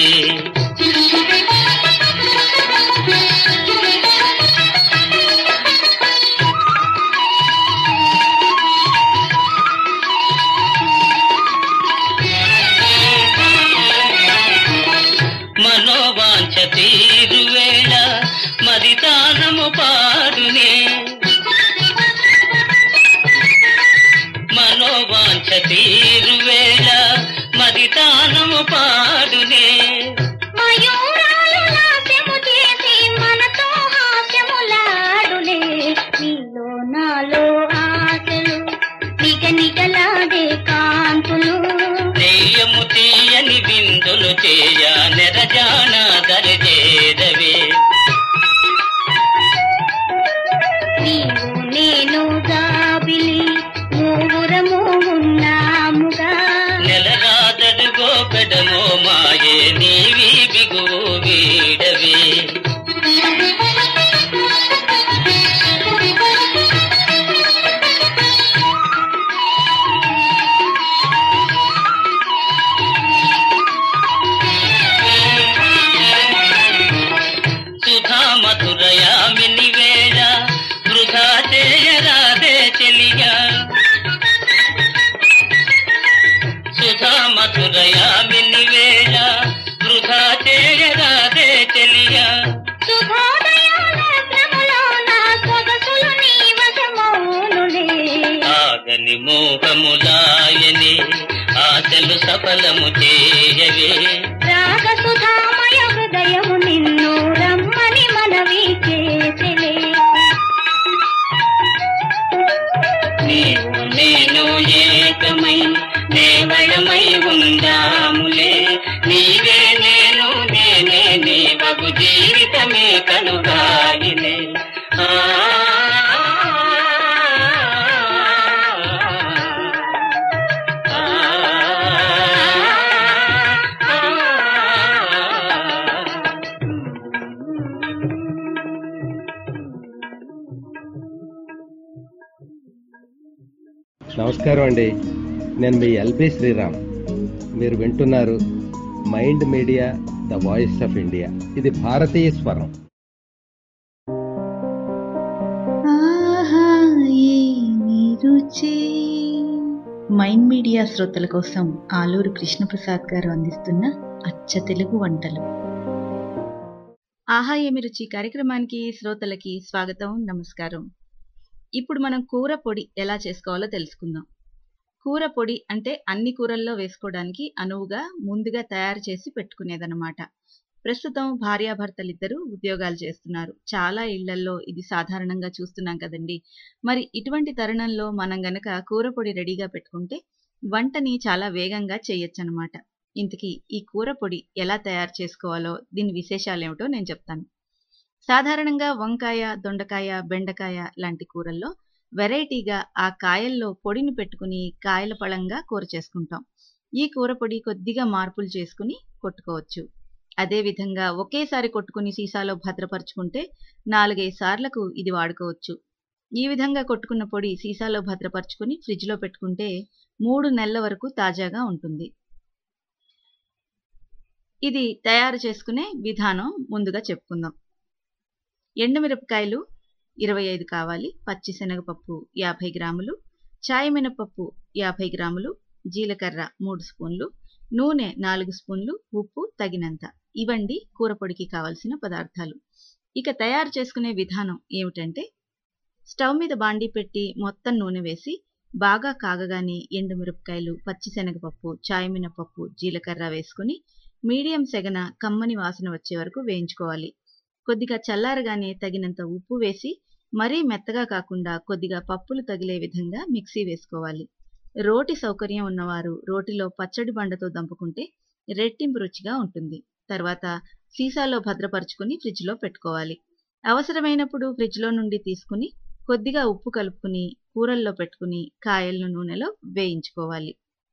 మనోవాంఛ తీరువేళ మరి తానము పాడునే, మనోవాంఛ తీరువేళ మరి తానము పాడునే. మయూరాలు నాట్యము చేసి మనతో హాస్యములాడులే. నీలో నాలో ఆశలు నిగ నిగలాడే కాంతులు, నెయ్యము తీయని బిందులు చేయ నెరజాన దరిచేదవే. నీవు నేను జాబిలి మూరము ఉన్నాముగా, నెలరాజడుగో పెడమో మాయే నీవి బిగువు వీడవే. సుధా మధురయామిని వేళ వృధా చేయరాదే చెలియా, సుధా మధురయామిని వేళ వృధా చేయరాదే చెలియా. ఆగని మోహములాయని ఆశలు సఫలము చేయవే. రాగసుధామయ హృదయము నిన్ను రమ్మని మనవి చేసెలే. నీవు నేను ఏకమై దేవళమై ఉందాములే, నీవే నేను నేనే నీవగు జీవితమే కనుగాయిలే. ఆ నమస్కారం అండి, నేను మీ ఎల్బి శ్రీరామ్. మీరు వింటున్నారు mind media the voice of India. ఇది భారతీయ స్వరం. వచ్చే మైండ్ మీడియా శ్రోతల కోసం ఆలూరు కృష్ణప్రసాద్ గారు అందిస్తున్న అచ్చ తెలుగు వంటలు. ఆహా ఏమి రుచి కార్యక్రమానికి శ్రోతలకి స్వాగతం, నమస్కారం. ఇప్పుడు మనం కూర పొడి ఎలా చేసుకోవాలో తెలుసుకుందాం. కూర పొడి అంటే అన్ని కూరల్లో వేసుకోవడానికి అనువుగా ముందుగా తయారు చేసి పెట్టుకునేదన్నమాట. ప్రస్తుతం భార్యాభర్తలిద్దరూ ఉద్యోగాలు చేస్తున్నారు. చాలా ఇళ్లల్లో ఇది సాధారణంగా చూస్తున్నాం కదండి. మరి ఇటువంటి తరుణంలో మనం గనక కూర పొడి రెడీగా పెట్టుకుంటే వంటని చాలా వేగంగా చేయొచ్చనమాట. ఇంతకీ ఈ కూర పొడి ఎలా తయారు చేసుకోవాలో, దీని విశేషాలేమిటో నేను చెప్తాను. సాధారణంగా వంకాయ, దొండకాయ, బెండకాయ లాంటి కూరల్లో వెరైటీగా ఆ కాయల్లో పొడిని పెట్టుకుని కాయల పళంగా కూర చేసుకుంటాం. ఈ కూర పొడి కొద్దిగా మార్పులు చేసుకుని కొట్టుకోవచ్చు. అదేవిధంగా ఒకేసారి కొట్టుకుని సీసాలో భద్రపరుచుకుంటే నాలుగైదు సార్లకు ఇది వాడుకోవచ్చు. ఈ విధంగా కొట్టుకున్న పొడి సీసాలో భద్రపరుచుకుని ఫ్రిడ్జ్లో పెట్టుకుంటే మూడు నెలల వరకు తాజాగా ఉంటుంది. ఇది తయారు చేసుకునే విధానం ముందుగా చెప్పుకుందాం. ఎండుమిరపకాయలు ఇరవై ఐదు కావాలి, పచ్చిశనగపప్పు యాభై గ్రాములు, చాయ్ మినపప్పు యాభై గ్రాములు, జీలకర్ర మూడు స్పూన్లు, నూనె నాలుగు స్పూన్లు, ఉప్పు తగినంత. ఇవండి కూర పొడికి కావలసిన పదార్థాలు. ఇక తయారు చేసుకునే విధానం ఏమిటంటే, స్టవ్ మీద బాండీ పెట్టి మొత్తం నూనె వేసి బాగా కాగగానే ఎండుమిరపకాయలు, పచ్చిశనగపప్పు, చాయ్ మినపప్పు, జీలకర్ర వేసుకుని మీడియం సెగన కమ్మని వాసన వచ్చే వరకు వేయించుకోవాలి. కొద్దిగా చల్లారగానే తగినంత ఉప్పు వేసి మరీ మెత్తగా కాకుండా కొద్దిగా పప్పులు తగిలే విధంగా మిక్సీ వేసుకోవాలి. రోటి సౌకర్యం ఉన్నవారు రోటిలో పచ్చడి బండతో దంపుకుంటే రెట్టింపు రుచిగా ఉంటుంది. తర్వాత సీసాలో భద్రపరుచుకుని ఫ్రిడ్జ్లో పెట్టుకోవాలి. అవసరమైనప్పుడు ఫ్రిడ్జ్లో నుండి తీసుకుని కొద్దిగా ఉప్పు కలుపుకుని కూరల్లో పెట్టుకుని కాయలను నూనెలో వేయించుకోవాలి.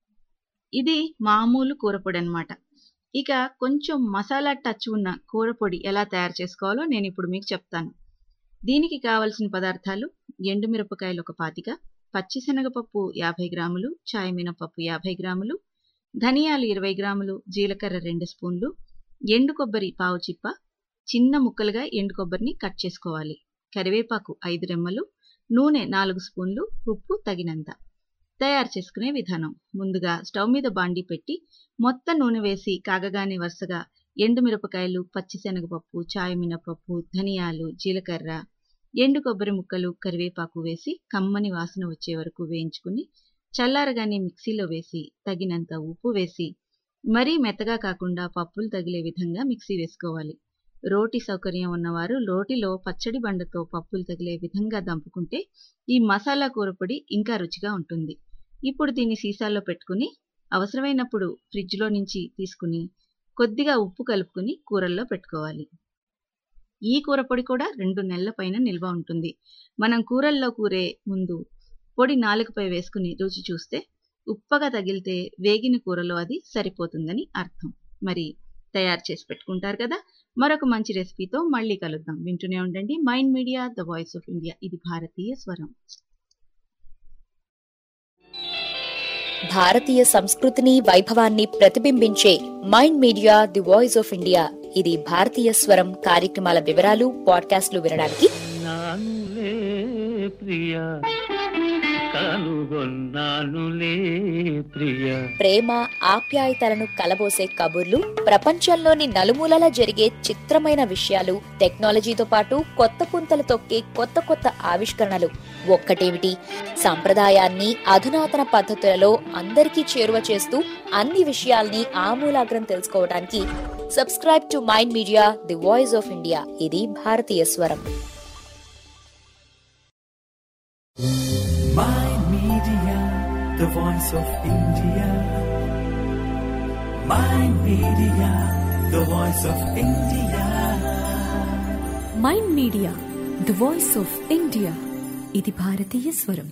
ఇది మామూలు కూరపొడి అన్నమాట. ఇక కొంచెం మసాలా టచ్ ఉన్న కూరపొడి ఎలా తయారు చేసుకోవాలో నేను ఇప్పుడు మీకు చెప్తాను. దీనికి కావలసిన పదార్థాలు: ఎండుమిరపకాయలు ఒక పాతిక, పచ్చిశనగపప్పు యాభై గ్రాములు, చాయ్ మినపప్పు యాభై గ్రాములు, ధనియాలు ఇరవై గ్రాములు, జీలకర్ర రెండు స్పూన్లు, ఎండు కొబ్బరి పావు చిప్ప, చిన్న ముక్కలుగా ఎండు కొబ్బరిని కట్ చేసుకోవాలి, కరివేపాకు ఐదు రెమ్మలు, నూనె నాలుగు స్పూన్లు, ఉప్పు తగినంత. తయారు చేసుకునే విధానం: ముందుగా స్టవ్ మీద బాండీ పెట్టి మొత్తం నూనె వేసి కాగగానే వరుసగా ఎండుమిరపకాయలు, పచ్చిశనగపప్పు, చాయ్ మినపప్పు, ధనియాలు, జీలకర్ర, ఎండు కొబ్బరి ముక్కలు, కరివేపాకు వేసి కమ్మని వాసన వచ్చే వరకు వేయించుకుని చల్లారగానే మిక్సీలో వేసి తగినంత ఉప్పు వేసి మరీ మెత్తగా కాకుండా పప్పులు తగిలే విధంగా మిక్సీ వేసుకోవాలి. రోటి సౌకర్యం ఉన్నవారు రోటిలో పచ్చడి బండతో పప్పులు తగిలే విధంగా దంపుకుంటే ఈ మసాలా కూరపొడి ఇంకా రుచిగా ఉంటుంది. ఇప్పుడు దీన్ని సీసాల్లో పెట్టుకుని అవసరమైనప్పుడు ఫ్రిడ్జ్లో నుంచి తీసుకుని కొద్దిగా ఉప్పు కలుపుకుని కూరల్లో పెట్టుకోవాలి. ఈ కూరపొడి కూడా రెండు నెలల పైన నిల్వ ఉంటుంది. మనం కూరల్లో కూరే ముందు పొడి నాలుకపై వేసుకుని రుచి చూస్తే ఉప్పగా తగిలితే వేగిన కూరలో అది సరిపోతుందని అర్థం. మరి తయారు చేసి పెట్టుకుంటారు కదా. మరొక మంచి రెసిపీతో మళ్ళీ కలుద్దాం. వింటూనే ఉండండి mind media, the voice of India. ఇది భారతీయ స్వరం. భారతీయ సంస్కృతిని, వైభవాన్ని ప్రతిబింబించే mind media, the voice of India. ఇది భారతీయ స్వరం కార్యక్రమాల వివరాలు, పాడ్కాస్ట్లు వినడానికి నానులే ప్రియా కనుగొన్నానులే ప్రియా. ప్రేమ, ఆప్యాయతలను కలబోసే కబుర్లు, ప్రపంచంలోని నలుమూలలా జరిగే చిత్రమైన విషయాలు, టెక్నాలజీతో పాటు కొత్త పుంతలు తొక్కే కొత్త కొత్త ఆవిష్కరణలు. ఒక్కటేమిటి, సంప్రదాయాన్ని అధునాతన పద్ధతులలో అందరికీ చేరువ చేస్తూ అన్ని విషయాల్ని ఆమూలాగ్రం తెలుసుకోవడానికి subscribe to mind media, the voice of India. ఇది భారతీయ స్వరం. Mind Media, the voice of India. Mind Media, the voice of India. Mind media, the voice of India. ఇది భారతీయ స్వరం.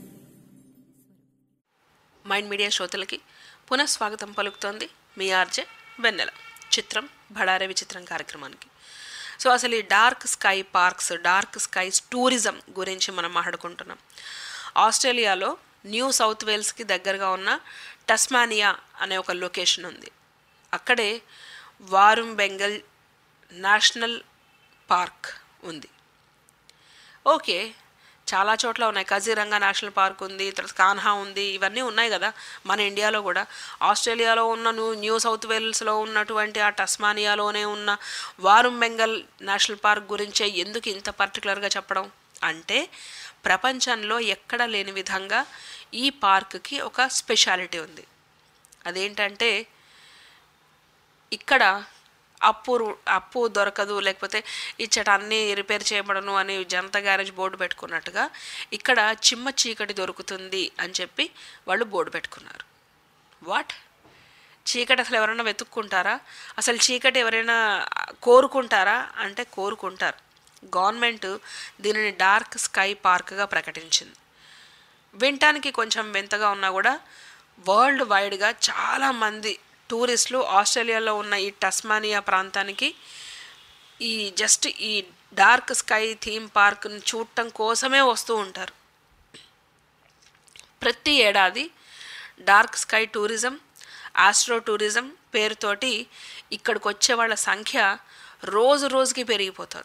మైండ్ మీడియా శ్రోతలకి పునఃస్వాగతం పలుకుతోంది మీ ఆర్జే వెన్నెల. చిత్రం భడారే విచిత్రం కార్యక్రమానికి. సో అసలు ఈ dark sky parks, dark skies tourism గురించి మనం మాట్లాడుకుంటున్నాం. ఆస్ట్రేలియాలో న్యూ సౌత్ వేల్స్కి దగ్గరగా ఉన్న టస్మానియా అనే ఒక లొకేషన్ ఉంది. అక్కడే వారుమ్ బెంగల్ నేషనల్ పార్క్ ఉంది. ఓకే, చాలా చోట్ల ఉన్నాయి. కజీరంగా నేషనల్ పార్క్ ఉంది, తర్వాత కాన్హా ఉంది, ఇవన్నీ ఉన్నాయి కదా మన ఇండియాలో కూడా. ఆస్ట్రేలియాలో ఉన్న న్యూ న్యూ సౌత్ వేల్స్లో ఉన్నటువంటి ఆ టస్మానియాలోనే ఉన్న వారం బెంగల్ నేషనల్ పార్క్ గురించే ఎందుకు ఇంత పర్టికులర్గా చెప్పడం అంటే, ప్రపంచంలో ఎక్కడ లేని విధంగా ఈ పార్క్కి ఒక స్పెషాలిటీ ఉంది. అదేంటంటే ఇక్కడ అప్పు అప్పు దొరకదు, లేకపోతే ఇచ్చట అన్నీ రిపేర్ చేయబడను అని జనతా గ్యారేజ్ బోర్డు పెట్టుకున్నట్టుగా ఇక్కడ చిమ్మ చీకటి దొరుకుతుంది అని చెప్పి వాళ్ళు బోర్డు పెట్టుకున్నారు. వాట్? చీకటి అసలు ఎవరైనా వెతుక్కుంటారా? అసలు చీకటి ఎవరైనా కోరుకుంటారా అంటే కోరుకుంటారు. గవర్నమెంట్ దీనిని డార్క్ స్కై పార్క్గా ప్రకటించింది. వినటానికి కొంచెం వింతగా ఉన్నా కూడా వరల్డ్ వైడ్గా చాలామంది టూరిస్టులు ఆస్ట్రేలియాలో ఉన్న ఈ టస్మానియా ప్రాంతానికి ఈ జస్ట్ ఈ డార్క్ స్కై థీమ్ పార్క్ని చూడటం కోసమే వస్తూ ఉంటారు. ప్రతి ఏడాది dark sky tourism, astro tourism పేరుతోటి ఇక్కడికి వచ్చే వాళ్ళ సంఖ్య రోజు రోజుకి పెరిగిపోతుంది.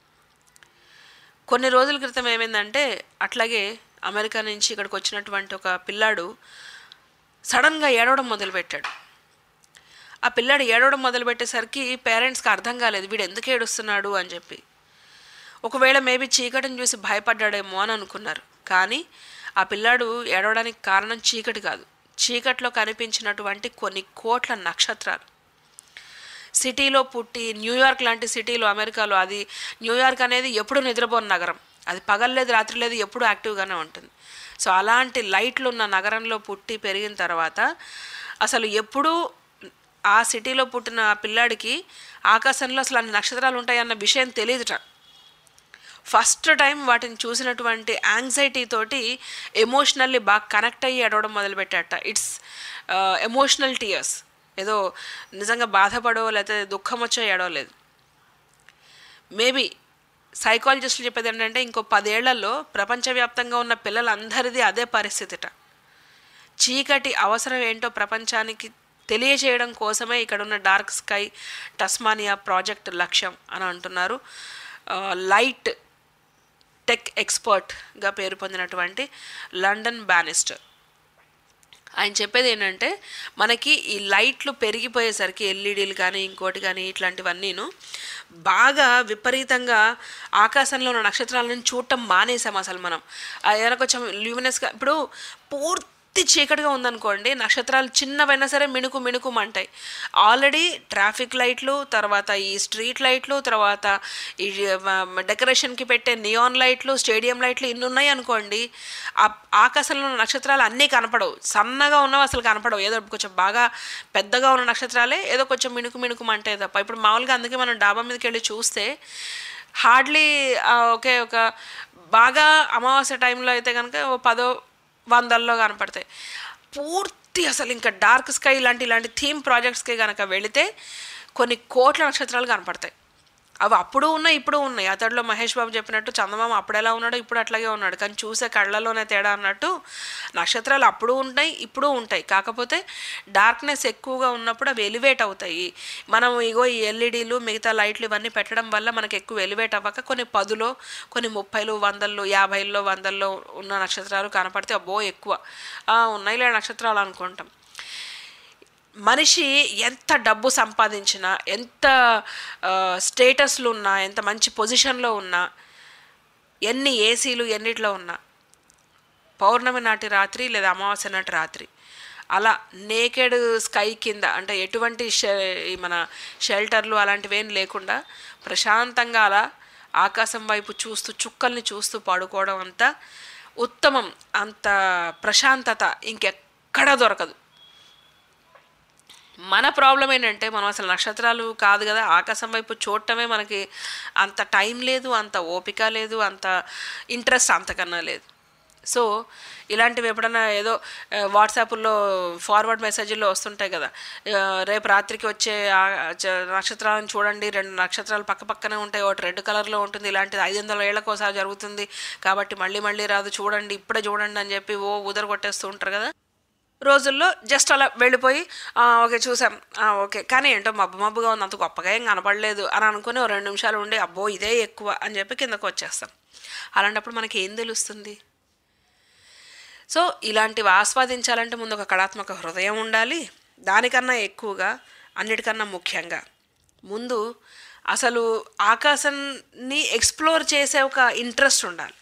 కొన్ని రోజుల క్రితం ఏమైందంటే, అట్లాగే అమెరికా నుంచి ఇక్కడికి వచ్చినటువంటి ఒక పిల్లాడు సడన్గా ఏడవడం మొదలుపెట్టాడు. ఆ పిల్లాడు ఏడవడం మొదలుపెట్టేసరికి పేరెంట్స్కి అర్థం కాలేదు వీడు ఎందుకు ఏడుస్తున్నాడు అని చెప్పి. ఒకవేళ మేబీ చీకటిని చూసి భయపడ్డాడేమో అని అనుకున్నారు. కానీ ఆ పిల్లాడు ఏడవడానికి కారణం చీకటి కాదు, చీకట్లో కనిపించినటువంటి కొన్ని కోట్ల నక్షత్రాలు. సిటీలో పుట్టి న్యూయార్క్ లాంటి సిటీలో అమెరికాలో, అది న్యూయార్క్ అనేది ఎప్పుడు నిద్రపోని నగరం, అది పగల్లేదు రాత్రి లేదు ఎప్పుడు యాక్టివ్గానే ఉంటుంది. సో అలాంటి లైట్లు ఉన్న నగరంలో పుట్టి పెరిగిన తర్వాత అసలు ఎప్పుడూ ఆ సిటీలో పుట్టిన ఆ పిల్లాడికి ఆకాశంలో అసలు అన్ని నక్షత్రాలు ఉంటాయన్న విషయం తెలియదుట. ఫస్ట్ టైం వాటిని చూసినటువంటి యాంగ్జైటీ తోటి ఎమోషనల్లీ బాగా కనెక్ట్ అయ్యి ఏడవడం మొదలుపెట్టాట. ఇట్స్ ఎమోషనల్ టీయర్స్, ఏదో నిజంగా బాధపడో లేకపోతే దుఃఖం వచ్చో ఏడవలేదు. మేబీ సైకాలజిస్టులు చెప్పేది ఏంటంటే ఇంకో పదేళ్లలో ప్రపంచవ్యాప్తంగా ఉన్న పిల్లలందరిది అదే పరిస్థితిట. చీకటి అవసరం ఏంటో ప్రపంచానికి తెలియచేయడం కోసమే ఇక్కడ ఉన్న డార్క్ స్కై టస్మానియా ప్రాజెక్ట్ లక్ష్యం అని అంటున్నారు. లైట్ టెక్ ఎక్స్పర్ట్గా పేరు పొందినటువంటి లండన్ బానిస్టర్ ఆయన చెప్పేది ఏంటంటే, మనకి ఈ లైట్లు పెరిగిపోయేసరికి ఎల్ఈడీలు కానీ ఇంకోటి కానీ ఇట్లాంటివన్నీను బాగా విపరీతంగా ఆకాశంలో ఉన్న నక్షత్రాలను చూడటం మానేసాం. అసలు మనం ఏదైనా కొంచెం ల్యూమినస్గా, ఇప్పుడు పూర్తి చీకటిగా ఉందనుకోండి, నక్షత్రాలు చిన్నవైనా సరే మిణుకు మిణుకుమంటాయి. ఆల్రెడీ ట్రాఫిక్ లైట్లు, తర్వాత ఈ స్ట్రీట్ లైట్లు, తర్వాత ఈ డెకరేషన్కి పెట్టే నియాన్ లైట్లు, స్టేడియం లైట్లు ఇన్ని ఉన్నాయి అనుకోండి, ఆకాశంలో ఉన్న నక్షత్రాలు అన్నీ కనపడవు. సన్నగా ఉన్నవి అసలు కనపడవు, ఏదో కొంచెం బాగా పెద్దగా ఉన్న నక్షత్రాలే ఏదో కొంచెం మిణుకు మిణుకుమంటాయి తప్ప. ఇప్పుడు మామూలుగా అందుకే మనం డాబా మీదకి వెళ్ళి చూస్తే హార్డ్లీ ఒకే ఒక బాగా అమావాస్య టైంలో అయితే కనుక ఓ పదో వందల్లో కనపడతాయి. పూర్తి అసలు ఇంకా డార్క్ స్కై ఇలాంటి ఇలాంటి థీమ్ ప్రాజెక్ట్స్కి కనుక వెళితే కొన్ని కోట్ల నక్షత్రాలు కనపడతాయి. అవి అప్పుడు ఉన్నాయి, ఇప్పుడు ఉన్నాయి. అతడిలో మహేష్ బాబు చెప్పినట్టు చందమామ అప్పుడు ఎలా ఉన్నాడో ఇప్పుడు అట్లాగే ఉన్నాడు, కానీ చూసే కళ్ళలోనే తేడా అన్నట్టు నక్షత్రాలు అప్పుడు ఉంటాయి ఇప్పుడు ఉంటాయి. కాకపోతే డార్క్నెస్ ఎక్కువగా ఉన్నప్పుడు అవి ఎలివేట్ అవుతాయి. మనం ఇగో ఈ ఎల్ఈడీలు మిగతా లైట్లు ఇవన్నీ పెట్టడం వల్ల మనకు ఎక్కువ ఎలివేట్ అవ్వక కొన్ని పదులో కొన్ని ముప్పైలు వందల్లో యాభైల్లో వందల్లో ఉన్న నక్షత్రాలు కనపడితే అబ్బో ఎక్కువ ఉన్నాయిలే నక్షత్రాలు అనుకుంటాం. మనిషి ఎంత డబ్బు సంపాదించినా, ఎంత స్టేటస్లు ఉన్నా, ఎంత మంచి పొజిషన్లో ఉన్నా, ఎన్ని ఏసీలు ఎన్నిట్లో ఉన్నా, పౌర్ణమి నాటి రాత్రి లేదా అమావాస్య నాటి రాత్రి అలా నేకెడ్ స్కై కింద, అంటే ఎటువంటి మన షెల్టర్లు అలాంటివేం లేకుండా ప్రశాంతంగా అలా ఆకాశం వైపు చూస్తూ చుక్కల్ని చూస్తూ పడుకోవడం అంత ఉత్తమం. అంత ప్రశాంతత ఇంకెక్కడా దొరకదు. మన ప్రాబ్లం ఏంటంటే మనం అసలు నక్షత్రాలు కాదు కదా, ఆకాశం వైపు చూడటమే మనకి అంత టైం లేదు, అంత ఓపిక లేదు, అంత ఇంట్రెస్ట్ అంతకన్నా లేదు. సో ఇలాంటివి ఎప్పుడన్నా ఏదో వాట్సాప్లో ఫార్వర్డ్ మెసేజ్ల్లో వస్తుంటాయి కదా, రేపు రాత్రికి వచ్చే నక్షత్రాలను చూడండి, రెండు నక్షత్రాలు పక్క పక్కనే ఉంటాయి, ఒకటి రెడ్ కలర్లో ఉంటుంది, ఇలాంటిది ఐదు వందల ఏళ్ళకు ఒకసారి జరుగుతుంది కాబట్టి మళ్ళీ మళ్ళీ రాదు, చూడండి ఇప్పుడే చూడండి అని చెప్పి ఓ ఉదర కొట్టేస్తూ ఉంటారు కదా. రోజుల్లో జస్ట్ అలా వెళ్ళిపోయి ఓకే చూసాం ఓకే కానీ ఏంటో మబ్బు మబ్బుగా ఉంది, అంత గొప్పగా ఏం కనపడలేదు అని అనుకుని ఓ రెండు నిమిషాలు ఉండి అబ్బో ఇదే ఎక్కువ అని చెప్పి కిందకు వచ్చేస్తాం. అలాంటప్పుడు మనకి ఏం తెలుస్తుంది? సో ఇలాంటివి ఆస్వాదించాలంటే ముందు ఒక కళాత్మక హృదయం ఉండాలి. దానికన్నా ఎక్కువగా అన్నిటికన్నా ముఖ్యంగా ముందు అసలు ఆకాశాన్ని ఎక్స్ప్లోర్ చేసే ఒక ఇంట్రెస్ట్ ఉండాలి.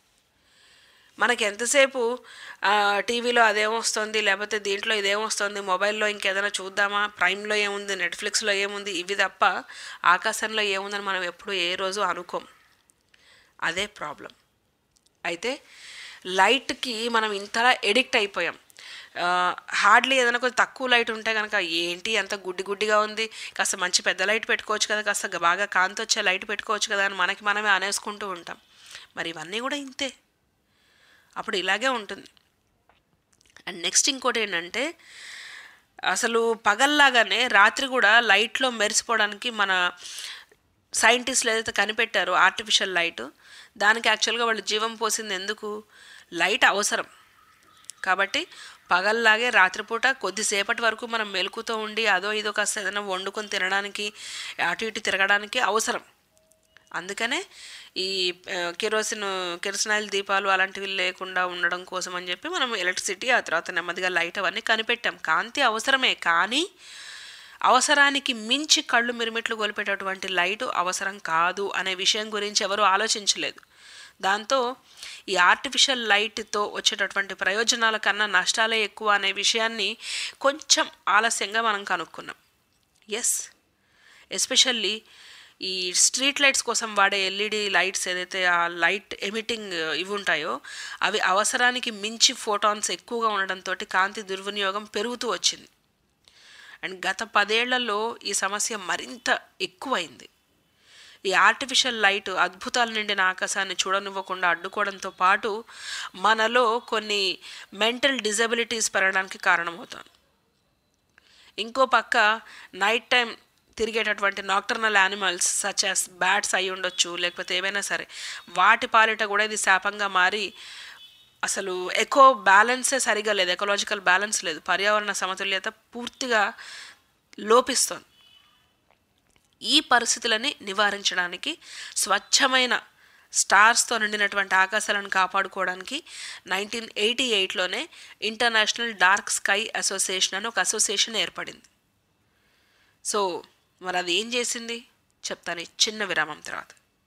మనకి ఎంతసేపు టీవీలో అదేమొస్తుంది, లేకపోతే దీంట్లో ఇదేమొస్తుంది, మొబైల్లో ఇంకేదైనా చూద్దామా, ప్రైమ్లో ఏముంది, నెట్ఫ్లిక్స్లో ఏముంది, ఇవి తప్ప ఆకాశంలో ఏముందని మనం ఎప్పుడు ఏ రోజు అనుకోం. అదే ప్రాబ్లం. అయితే లైట్కి మనం ఇంతలా ఎడిక్ట్ అయిపోయాం. హార్డ్లీ ఏదైనా కొంచెం తక్కువ లైట్ ఉంటే కనుక ఏంటి అంత గుడ్డి గుడ్డిగా ఉంది, కాస్త మంచి పెద్ద లైట్ పెట్టుకోవచ్చు కదా, కాస్త బాగా కాంతి వచ్చే లైట్ పెట్టుకోవచ్చు కదా అని మనకి మనమే అనేసుకుంటూ ఉంటాం. మరి ఇవన్నీ కూడా ఇంతే, అప్పుడు ఇలాగే ఉంటుంది. అండ్ నెక్స్ట్ ఇంకోటి ఏంటంటే అసలు పగల్లాగానే రాత్రి కూడా లైట్లో మెరిసిపోవడానికి మన సైంటిస్టులు ఏదైతే కనిపెట్టారో ఆర్టిఫిషియల్ లైట్, దానికి యాక్చువల్గా వాళ్ళు జీవం పోసింది ఎందుకు? లైట్ అవసరం కాబట్టి పగల్లాగే రాత్రిపూట కొద్దిసేపటి వరకు మనం మెలుకుతూ ఉండి అదో ఇదో కాస్త ఏదైనా వండుకొని తినడానికి అటు ఇటు తిరగడానికి అవసరం. అందుకనే ఈ కెరోసిన్ కెరసనాయిల్ దీపాలు అలాంటివి లేకుండా ఉండడం కోసం అని చెప్పి మనం ఎలక్ట్రిసిటీ, ఆ తర్వాత నెమ్మదిగా లైట్ అవన్నీ కనిపెట్టాం. కాంతి అవసరమే, కానీ అవసరానికి మించి కళ్ళు మిరుమిట్లు గొలిపేటటువంటి లైటు అవసరం కాదు అనే విషయం గురించి ఎవరు ఆలోచించలేదు. దాంతో ఈ ఆర్టిఫిషియల్ లైట్తో వచ్చేటటువంటి ప్రయోజనాల కన్నా నష్టాలే ఎక్కువ అనే విషయాన్ని కొంచెం ఆలస్యంగా మనం కనుక్కున్నాం. ఎస్, ఎస్పెషల్లీ ఈ స్ట్రీట్ లైట్స్ కోసం వాడే ఎల్ఈడి లైట్స్ ఏదైతే ఆ లైట్ ఎమిటింగ్ ఇవి ఉంటాయో అవి అవసరానికి మించి ఫోటాన్స్ ఎక్కువగా ఉండడంతో కాంతి దుర్వినియోగం పెరుగుతూ వచ్చింది. అండ్ గత పదేళ్లలో ఈ సమస్య మరింత ఎక్కువైంది. ఈ ఆర్టిఫిషియల్ లైట్ అద్భుతాల నిండిన ఆకాశాన్ని చూడనివ్వకుండా అడ్డుకోవడంతో పాటు మనలో కొన్ని మెంటల్ డిజబిలిటీస్ పెరగడానికి కారణమవుతుంది. ఇంకో పక్క నైట్ టైం తిరిగేటటువంటి nocturnal animals such as bats అయి ఉండొచ్చు, లేకపోతే ఏవైనా సరే, వాటి పాలిట కూడా ఇది శాపంగా మారి అసలు ఎకో బ్యాలెన్సే సరిగా లేదు, ఎకలాజికల్ బ్యాలెన్స్ లేదు, పర్యావరణ సమతుల్యత పూర్తిగా లోపిస్తోంది. ఈ పరిస్థితులని నివారించడానికి స్వచ్ఛమైన స్టార్స్తో నిండినటువంటి ఆకాశాలను కాపాడుకోవడానికి నైన్టీన్ ఎయిటీ ఎయిట్లోనే ఇంటర్నేషనల్ డార్క్ స్కై అసోసియేషన్ అని ఒక అసోసియేషన్ ఏర్పడింది. సో మరి అది ఏం చేసింది చెప్తాను చిన్న విరామం తర్వాత.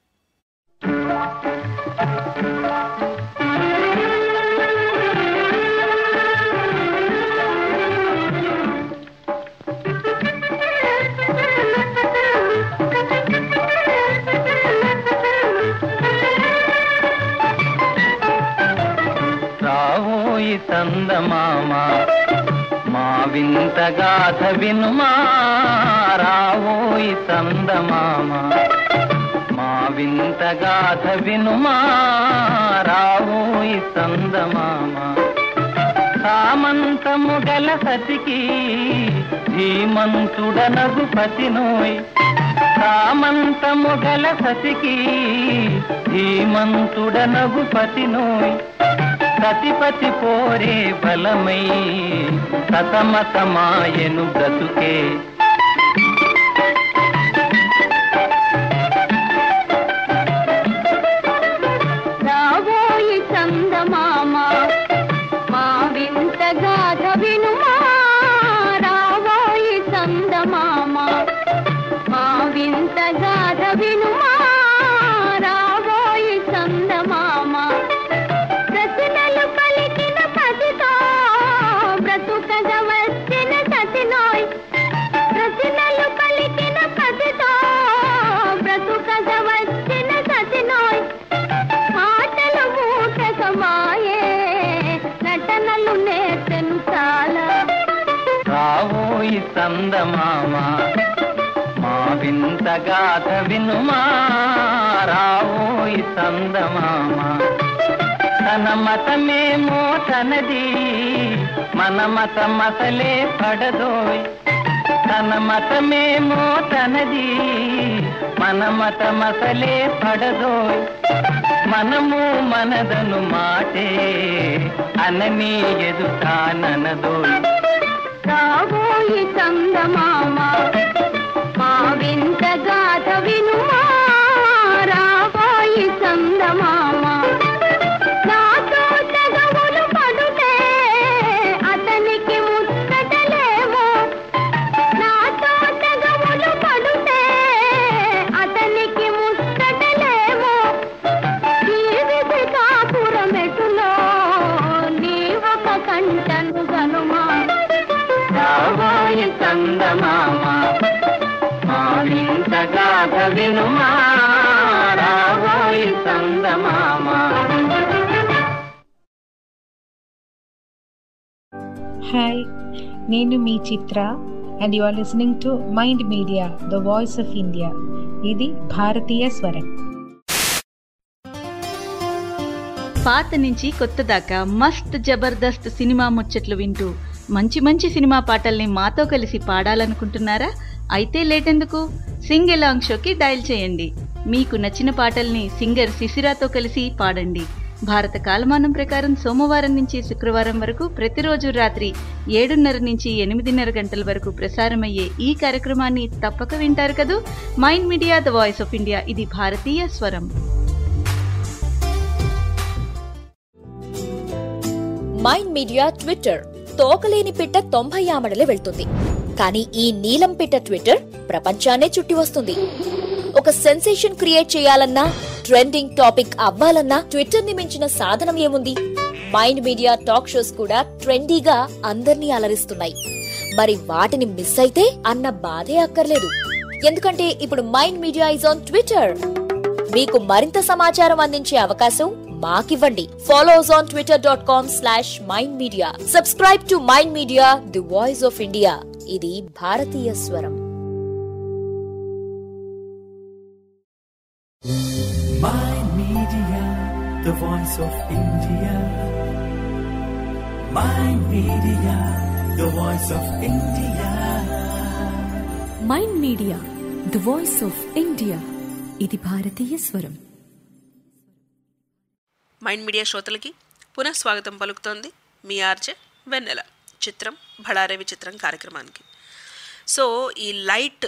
రావోయి చందమామ మా వింత గాథ వినుమా, రావోయి చందమామ మా వింత గాథ వినుమా, రావోయి చందమామ. సామంతము గల సతికి ధీమంతుడనగు పతినోయ్, సామంతము గల సతికి ధీమంతుడనగు పతినోయ్. సతిపతి పోరే బలమై సతమతమాయను బ్రతుకే. రావోయి చందమామ మా వింత గాథ వినుమా, రావోయి చందమామ మా వింత గాథ వినుమా, రావోయి చందమామ. ప్రశ్నలు పలికిన పతితో బ్రతుకగా వచ్చిన సతినోయ్, ప్రశ్నలు పలికిన పతితో బ్రతుకగా వచ్చిన సతినోయ్. మాటలు మూటకమాయే నటనలు నేర్చెను చాలా. రావోయి చందమామ మా వింత గాథ వినుమా, రావోయి చందమామ. తన మతమేమో తనది మన మతం అసలే పడదోయ్, తన మతమేమో తనది మన మతం అసలే పడదోయ్. మనము మనదను మాటే అనని ఎదుటాననదోయ్. రాబోయి చందమామ మా వింత గాథ వినుమా, రాబోయి చందమామ. నాతో తెగవులు పడుతే అతనికి ముచ్చటలేమో, నాతో తెగవులు పడుతే అతనికి ముచ్చటలేమో. జీవిత కాపురమెటులో నీ ఒక కంటను గనుమా. రాబోయి చందమామ మా వింత గాథ వినుమా, రాబోయి చందమామ. హాయ్, నేను మీ Chitra and you are listening to mind media the voice of India. ఇది భారతీయ స్వరం. పాత నుంచి కొత్త దాకా మస్త్ జబర్దస్త్ సినిమా ముచ్చట్లు వింటూ మంచి మంచి సినిమా పాటల్ని మాతో కలిసి పాడాలనుకుంటున్నారా? అయితే లేటెందుకు, సింగ్ ఎలాంగ్ షోకి డయల్ చేయండి. మీకు నచ్చిన పాటల్ని సింగర్ శిశిరాతో కలిసి పాడండి. భారత కాలమానం ప్రకారం సోమవారం నుంచి శుక్రవారం వరకు ప్రతిరోజు రాత్రి ఏడున్నర నుంచి ఎనిమిదిన్నర గంటల వరకు ప్రసారమయ్యే ఈ కార్యక్రమాన్ని తప్పక వింటారు కదూ. Mind media the voice of India, ఇది భారతీయ స్వరం. Mind media Twitter. తోకలేని పిట్ట తొంభై ఆమడలే వెళ్తుంది, కానీ ఈ నీలం పిట్ట ట్విట్టర్ ప్రపంచాన్నే చుట్టి వస్తుంది. ఒక సెన్సేషన్ క్రియేట్ చేయాలన్నా, ట్రెండింగ్ టాపిక్ అవ్వాలన్నా ట్విట్టర్ ని మించిన సాధనం ఏముంది? మైండ్ మీడియా టాక్ షోస్ కూడా ట్రెండీగా అందర్నీ అలరిస్తున్నాయి. మరి వాటిని మిస్ అయితే అన్న బాధే అక్కర్లేదు. ఎందుకంటే ఇప్పుడు mind media is on Twitter. మీకు మరింత సమాచారం అందించే అవకాశం మాకివ్వండి. Follows on Twitter dot com slash mind media. Subscribe to mind media the voice of India. ఇది భారతీయ స్వరం. Mind Media, the voice of India. Mind Media, the voice of India. Mind media the voice of India. ఇది భారతీయ స్వరం. Mind media శ్రోతలకి పునః స్వాగతం పలుకుతోంది మీ ఆర్జే వెన్నెల. చిత్రం భళారే విచిత్రం కార్యక్రమానికి. సో ఈ లైట్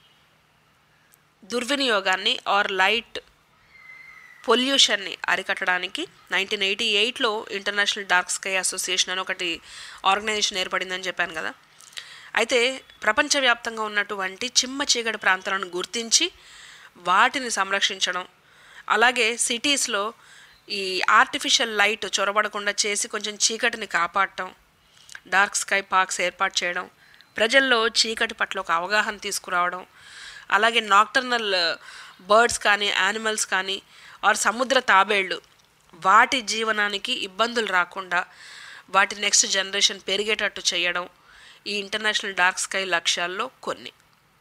దుర్వినియోగాన్ని ఆర్ లైట్ పొల్యూషన్ని అరికట్టడానికి నైన్టీన్ ఎయిటీ ఎయిట్లో ఇంటర్నేషనల్ డార్క్ స్కై అసోసియేషన్ అని ఒకటి ఆర్గనైజేషన్ ఏర్పడిందని చెప్పాను కదా. అయితే ప్రపంచవ్యాప్తంగా ఉన్నటువంటి చిమ్మ చీకటి ప్రాంతాలను గుర్తించి వాటిని సంరక్షించడం, అలాగే సిటీస్లో ఈ ఆర్టిఫిషియల్ లైట్ చొరబడకుండా చేసి కొంచెం చీకటిని కాపాడటం, డార్క్ స్కై పార్క్స్ ఏర్పాటు చేయడం, ప్రజల్లో చీకటి పట్ల ఒక అవగాహన తీసుకురావడం, అలాగే నాక్టర్నల్ బర్డ్స్ కానీ యానిమల్స్ కానీ ఆర్ సముద్ర తాబేళ్ళు వాటి జీవనానికి ఇబ్బందులు రాకుండా వాటి నెక్స్ట్ జనరేషన్ పెరిగేటట్టు చేయడం ఈ ఇంటర్నేషనల్ డార్క్ స్కై లక్ష్యాల్లో కొన్ని.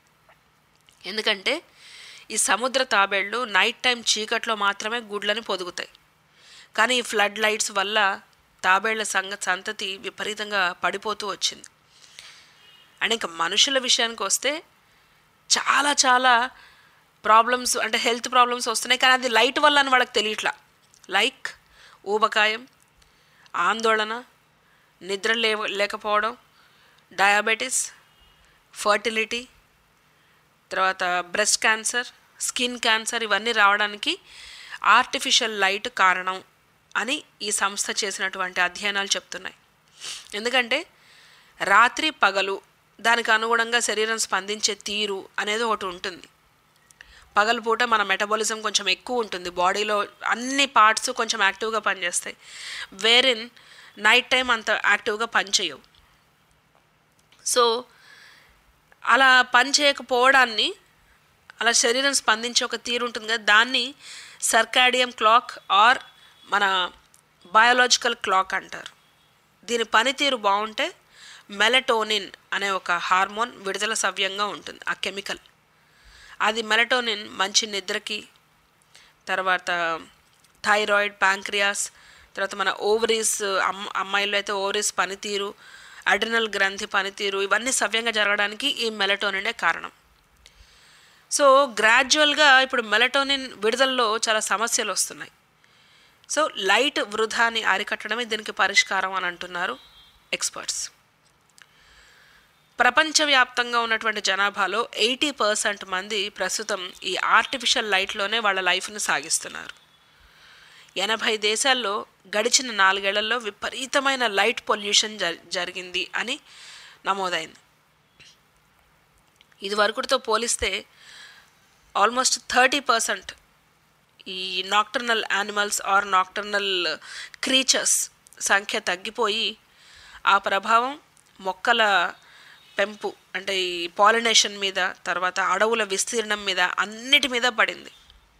ఎందుకంటే ఈ సముద్ర తాబేళ్ళు నైట్ టైం చీకట్లో మాత్రమే గుడ్లని పొదుగుతాయి. కానీ ఈ ఫ్లడ్ లైట్స్ వల్ల తాబేళ్ల సంగ సంతతి విపరీతంగా పడిపోతూ వచ్చింది. అండ్ ఇంకా మనుషుల విషయానికి వస్తే చాలా చాలా ప్రాబ్లమ్స్, అంటే హెల్త్ ప్రాబ్లమ్స్ వస్తున్నాయి. కానీ అది లైట్ వల్ల అని వాళ్ళకి తెలియట్లా. లైక్ ఊబకాయం, ఆందోళన, నిద్ర లే లేకపోవడం, డయాబెటీస్, ఫర్టిలిటీ, తర్వాత బ్రెస్ట్ క్యాన్సర్, స్కిన్ క్యాన్సర్, ఇవన్నీ రావడానికి ఆర్టిఫిషియల్ లైట్ కారణం అని ఈ సంస్థ చేసినటువంటి అధ్యయనాలు చెప్తున్నాయి. ఎందుకంటే రాత్రి పగలు దానికి అనుగుణంగా శరీరం స్పందించే తీరు అనేది ఒకటి ఉంటుంది. పగలపూట మన మెటబాలిజం కొంచెం ఎక్కువ ఉంటుంది, బాడీలో అన్ని పార్ట్స్ కొంచెం యాక్టివ్గా పనిచేస్తాయి. వేరిన్ నైట్ టైం అంత యాక్టివ్గా పనిచేయవు. సో అలా పనిచేయకపోవడాన్ని, అలా శరీరం స్పందించే ఒక తీరు ఉంటుంది కదా, దాన్ని సర్కాడియం క్లాక్ ఆర్ మన బయాలజికల్ క్లాక్ అంటారు. దీని పనితీరు బాగుంటే మెలటోనిన్ అనే ఒక హార్మోన్ విడుదల సవ్యంగా ఉంటుంది, ఆ కెమికల్. అది మెలటోనిన్ మంచి నిద్రకి, తర్వాత థైరాయిడ్, ప్యాంక్రియాస్, తర్వాత మన ఓవరీస్, అమ్ అమ్మాయిల్లో అయితే ఓవరీస్ పనితీరు, అడ్రినల్ గ్రంథి పనితీరు, ఇవన్నీ సవ్యంగా జరగడానికి ఈ మెలటోనినే కారణం. సో గ్రాడ్యువల్గా ఇప్పుడు మెలటోనిన్ విడుదలలో చాలా సమస్యలు వస్తున్నాయి. సో లైట్ వృధాని అరికట్టడమే దీనికి పరిష్కారం అని అంటున్నారు ఎక్స్పర్ట్స్. ప్రపంచవ్యాప్తంగా ఉన్నటువంటి జనాభాలో ఎయిటీ పర్సెంట్ మంది ప్రస్తుతం ఈ ఆర్టిఫిషియల్ లైట్లోనే వాళ్ళ లైఫ్ని సాగిస్తున్నారు. ఎనభై దేశాల్లో గడిచిన నాలుగేళ్లలో విపరీతమైన లైట్ పొల్యూషన్ జరిగింది అని నమోదైంది. ఇది వరకుతో పోలిస్తే ఆల్మోస్ట్ థర్టీ పర్సెంట్ ఈ nocturnal animals or nocturnal creatures సంఖ్య తగ్గిపోయి ఆ ప్రభావం మొక్కల పెంపు అంటే ఈ పాలినేషన్ మీద, తర్వాత అడవుల విస్తీర్ణం మీద, అన్నిటి మీద పడింది.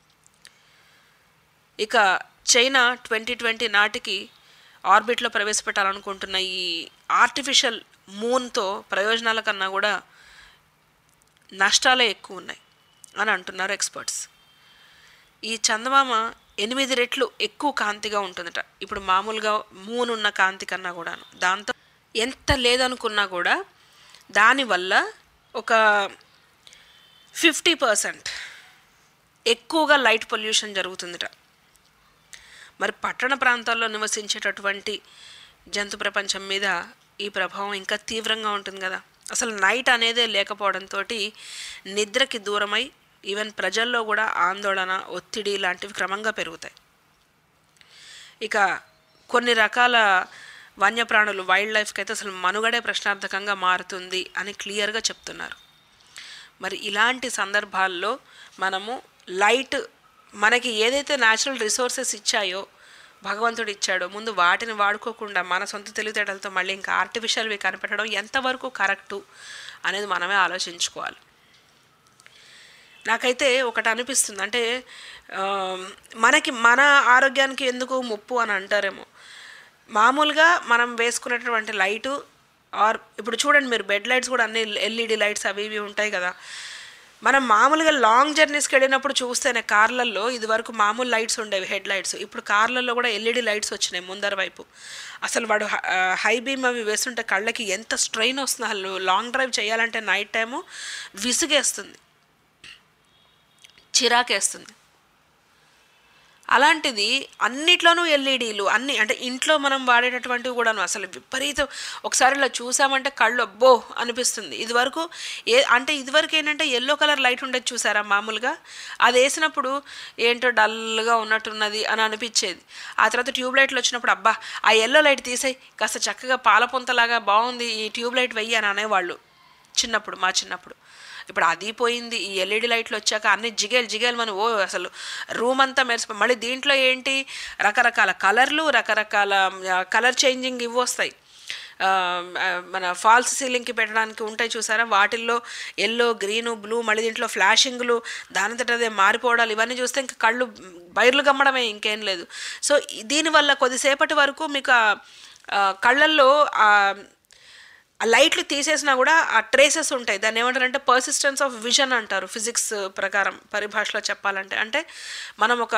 ఇక చైనా ట్వంటీ ట్వంటీ నాటికి ఆర్బిట్లో ప్రవేశపెట్టాలనుకుంటున్న ఈ ఆర్టిఫిషియల్ మూన్తో ప్రయోజనాల కన్నా కూడా నష్టాలే ఎక్కువ ఉన్నాయి అని అంటున్నారు ఎక్స్పర్ట్స్. ఈ చందమామ ఎనిమిది రెట్లు ఎక్కువ కాంతిగా ఉంటుందట ఇప్పుడు మామూలుగా మూన్ ఉన్న కాంతి కన్నా కూడాను. దాంతో ఎంత లేదనుకున్నా కూడా దానివల్ల ఒక ఫిఫ్టీ పర్సెంట్ ఎక్కువగా లైట్ పొల్యూషన్ జరుగుతుందట. మరి పట్టణ ప్రాంతాల్లో నివసించేటటువంటి జంతు ప్రపంచం మీద ఈ ప్రభావం ఇంకా తీవ్రంగా ఉంటుంది కదా. అసలు నైట్ అనేదే లేకపోవడంతో నిద్రకి దూరమై ఈవెన్ ప్రజల్లో కూడా ఆందోళన, ఒత్తిడి లాంటివి క్రమంగా పెరుగుతాయి. ఇక కొన్ని రకాల వన్యప్రాణులు, వైల్డ్ లైఫ్కి అయితే అసలు మనుగడే ప్రశ్నార్థకంగా మారుతుంది అని క్లియర్గా చెప్తున్నారు. మరి ఇలాంటి సందర్భాల్లో మనము లైట్ మనకి ఏదైతే న్యాచురల్ రిసోర్సెస్ ఇచ్చాయో, భగవంతుడు ఇచ్చాడో, ముందు వాటిని వాడుకోకుండా మన సొంత తెలివితేటలతో మళ్ళీ ఇంకా ఆర్టిఫిషియల్వి కనిపెట్టడం ఎంతవరకు కరెక్టు అనేది మనమే ఆలోచించుకోవాలి. నాకైతే ఒకటి అనిపిస్తుంది, అంటే మనకి మన ఆరోగ్యానికి ఎందుకు ముప్పు అని అంటారేమో. మామూలుగా మనం వేసుకునేటటువంటి లైటు ఆర్ ఇప్పుడు చూడండి మీరు బెడ్ లైట్స్ కూడా అన్ని ఎల్ఈడి లైట్స్ అవి ఇవి ఉంటాయి కదా. మనం మామూలుగా లాంగ్ జర్నీస్కి వెళ్ళినప్పుడు చూస్తేనే కార్లల్లో ఇది వరకు మామూలు లైట్స్ ఉండేవి, హెడ్ లైట్స్. ఇప్పుడు కార్లలో కూడా ఎల్ఈడి లైట్స్ వచ్చినాయి ముందర వైపు. అసలు వాడు హై బీమ్ అవి వేస్తుంటే కళ్ళకి ఎంత స్ట్రెయిన్ వస్తుంది. అసలు లాంగ్ డ్రైవ్ చేయాలంటే నైట్ టైము విసుగేస్తుంది, చిరాకేస్తుంది. అలాంటిది అన్నిట్లోనూ ఎల్ఈడీలు అన్నీ, అంటే ఇంట్లో మనం వాడేటటువంటివి కూడాను అసలు విపరీతం. ఒకసారి ఇలా చూసామంటే కళ్ళు అబ్బో అనిపిస్తుంది. ఇదివరకు ఏ అంటే ఇదివరకు ఏంటంటే ఎల్లో కలర్ లైట్ ఉండేది చూసారా మామూలుగా, అది వేసినప్పుడు ఏంటో డల్గా ఉన్నట్టున్నది అని అనిపించేది. ఆ తర్వాత ట్యూబ్ లైట్లు వచ్చినప్పుడు అబ్బా ఆ ఎల్లో లైట్ తీసేయి, కాస్త చక్కగా పాల పొంతలాగా బాగుంది ఈ ట్యూబ్ లైట్ వెయ్యి అని అనేవాళ్ళు చిన్నప్పుడు, మా చిన్నప్పుడు. ఇప్పుడు అది పోయింది. ఈ ఎల్ఈడి లైట్లు వచ్చాక అన్ని జిగేలు జిగేలు మనం ఓ అసలు రూమ్ అంతా మెరిసిపోయి. మళ్ళీ దీంట్లో ఏంటి రకరకాల కలర్లు, రకరకాల కలర్ చేంజింగ్ ఇవి వస్తాయి. మన ఫాల్స్ సీలింగ్కి పెట్టడానికి ఉంటాయి చూసారా, వాటిల్లో ఎల్లో, గ్రీను, బ్లూ, మళ్ళీ దీంట్లో ఫ్లాషింగ్లు, దానితోటి అదే మారిపోవడాలు, ఇవన్నీ చూస్తే ఇంకా కళ్ళు బైర్లు గమ్మడమే, ఇంకేం లేదు. సో దీనివల్ల కొద్దిసేపటి వరకు మీకు కళ్ళల్లో ఆ లైట్లు తీసేసినా కూడా ఆ ట్రేసెస్ ఉంటాయి. దాన్ని ఏమంటారంటే పర్సిస్టెన్స్ ఆఫ్ విజన్ అంటారు ఫిజిక్స్ ప్రకారం, పరిభాషలో చెప్పాలంటే. అంటే మనం ఒక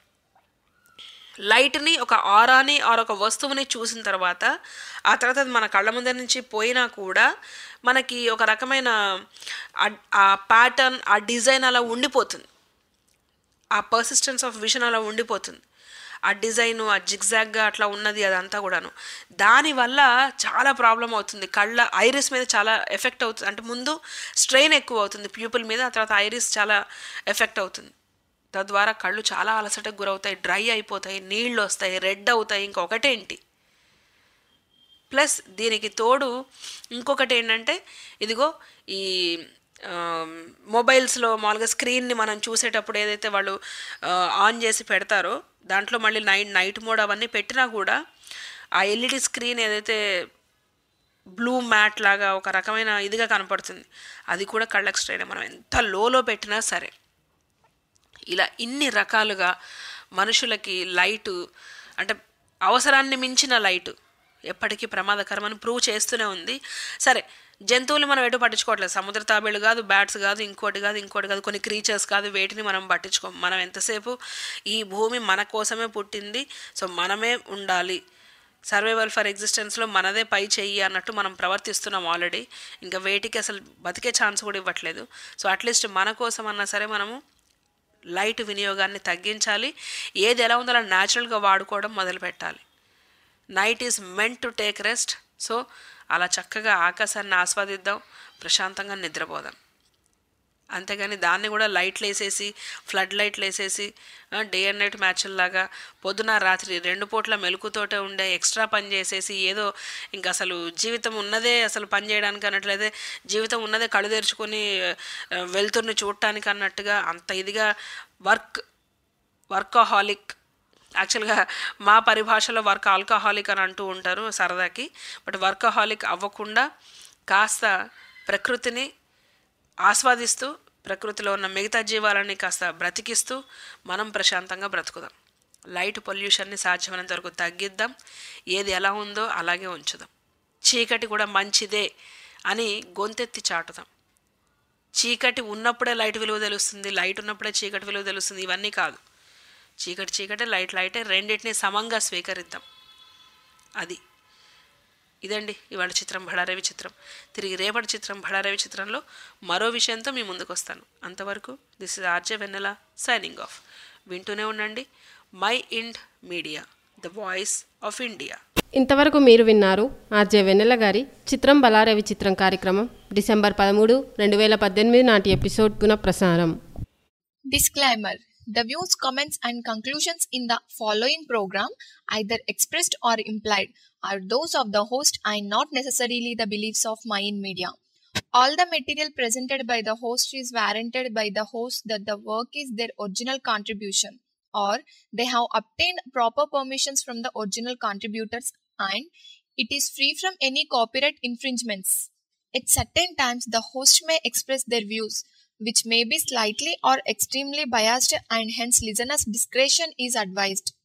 లైట్ని, ఒక ఆరాని ఆర్ ఒక వస్తువుని చూసిన తర్వాత ఆ తర్వాత అది మన కళ్ళ ముందర నుంచి పోయినా కూడా మనకి ఒక రకమైన ఆ ప్యాటర్న్, ఆ డిజైన్ అలా ఉండిపోతుంది. ఆ పర్సిస్టెన్స్ ఆఫ్ విజన్ అలా ఉండిపోతుంది. ఆ డిజైను, ఆ జిగ్జాగ్గా అట్లా ఉన్నది అదంతా కూడాను. దానివల్ల చాలా ప్రాబ్లం అవుతుంది. కళ్ళ ఐరిస్ మీద చాలా ఎఫెక్ట్ అవుతుంది. అంటే ముందు స్ట్రెయిన్ ఎక్కువ అవుతుంది ప్యూపిల్ మీద, ఆ తర్వాత ఐరిస్ చాలా ఎఫెక్ట్ అవుతుంది. తద్వారా కళ్ళు చాలా అలసటకు గురవుతాయి, డ్రై అయిపోతాయి, నీళ్ళు వస్తాయి, రెడ్ అవుతాయి. ఇంకొకటేంటి ప్లస్ దీనికి తోడు ఇంకొకటి ఏంటంటే, ఇదిగో ఈ మొబైల్స్లో మామూలుగా స్క్రీన్ని మనం చూసేటప్పుడు ఏదైతే వాళ్ళు ఆన్ చేసి పెడతారో దాంట్లో మళ్ళీ నైట్ నైట్ మోడ్ అవన్నీ పెట్టినా కూడా ఆ ఎల్ఈడి స్క్రీన్ ఏదైతే బ్లూ మ్యాట్ లాగా ఒక రకమైన ఇదిగా కనపడుతుంది, అది కూడా కళ్ళకి స్ట్రెయిన్. మనం ఎంత లోలో పెట్టినా సరే ఇలా ఇన్ని రకాలుగా మనుషులకి లైటు, అంటే అవసరాన్ని మించిన లైటు ఎప్పటికీ ప్రమాదకరమని ప్రూవ్ చేస్తూనే ఉంది. సరే, జంతువులు మనం ఎటు పట్టించుకోవట్లేదు. సముద్ర తాబేళ్ళు కాదు, బ్యాట్స్ కాదు, ఇంకోటి కాదు ఇంకోటి కాదు కొన్ని క్రీచర్స్ కాదు, వేటిని మనం పట్టించుకోం. మనం ఎంతసేపు ఈ భూమి మన కోసమే పుట్టింది, సో మనమే ఉండాలి, సర్వైవల్ ఫర్ ఎగ్జిస్టెన్స్లో మనదే పై చెయ్యి అన్నట్టు మనం ప్రవర్తిస్తున్నాం ఆల్రెడీ. ఇంకా వేటికి అసలు బతికే ఛాన్స్ కూడా ఇవ్వట్లేదు. సో అట్లీస్ట్ మన కోసం అన్నా సరే మనము లైట్ వినియోగాన్ని తగ్గించాలి. ఏది ఎలా ఉందో అలా న్యాచురల్గా వాడుకోవడం మొదలుపెట్టాలి. Night is meant to take rest. So అలా చక్కగా ఆకాశాన్ని ఆస్వాదిద్దాం, ప్రశాంతంగా నిద్రపోదాం. అంతేగాని దాన్ని కూడా లైట్లు వేసేసి ఫ్లడ్ లైట్లు వేసేసి డే అండ్ నైట్ మ్యాచ్ల్లాగా పొద్దున రాత్రి రెండు పూట్ల మెలుకుతోటే ఉండే ఎక్స్ట్రా పని చేసేసి ఏదో ఇంకా అసలు జీవితం ఉన్నదే అసలు పని చేయడానికి అన్నట్లయితే జీవితం ఉన్నదే కళ్ళు తెరుచుకొని వెలుతుర్ని చూడటానికి అన్నట్టుగా అంత ఇదిగా వర్క్ వర్కాహాలిక్, యాక్చువల్గా మా పరిభాషలో వర్క్ ఆల్కహాలిక్ అని అంటూ ఉంటారు సరదాకి. బట్ వర్కాహాలిక్ అవ్వకుండా కాస్త ప్రకృతిని ఆస్వాదిస్తూ ప్రకృతిలో ఉన్న మిగతా జీవాలని కాస్త బ్రతికిస్తూ మనం ప్రశాంతంగా బ్రతుకుదాం. లైట్ పొల్యూషన్ని సాధ్యమైనంత వరకు తగ్గిద్దాం. ఏది ఎలా ఉందో అలాగే ఉంచుదాం. చీకటి కూడా మంచిదే అని గొంతెత్తి చాటుదాం. చీకటి ఉన్నప్పుడే లైట్ విలువ తెలుస్తుంది, లైట్ ఉన్నప్పుడే చీకటి విలువ తెలుస్తుంది, ఇవన్నీ కాదు. చీకటి చీకటే, లైట్ లైటే, రెండింటినీ సమంగా స్వీకరిద్దాం. అది ఇదండి ఇవాళ చిత్రం బళారే విచిత్రం. తిరిగి రేపటి చిత్రం బళారే విచిత్రంలో మరో విషయంతో మీ ముందుకు వస్తాను. అంతవరకు this is RJ Vennela signing off. వింటూనే ఉండండి mind media, the voice of India. ఇంతవరకు మీరు విన్నారు ఆర్జే వెన్నెల గారి చిత్రం బళారే విచిత్రం కార్యక్రమం డిసెంబర్ పదమూడు రెండు వేల పద్దెనిమిది నాటి ఎపిసోడ్ పునఃప్రసారం. Disclaimer. The views, comments and conclusions in the following program, either expressed or implied, are those of the host and not necessarily the beliefs of Mayan Media. All the material presented by the host is warranted by the host that the work is their original contribution or they have obtained proper permissions from the original contributors and it is free from any copyright infringements. At certain times, the host may express their views, which may be slightly or extremely biased, and hence listeners' discretion is advised.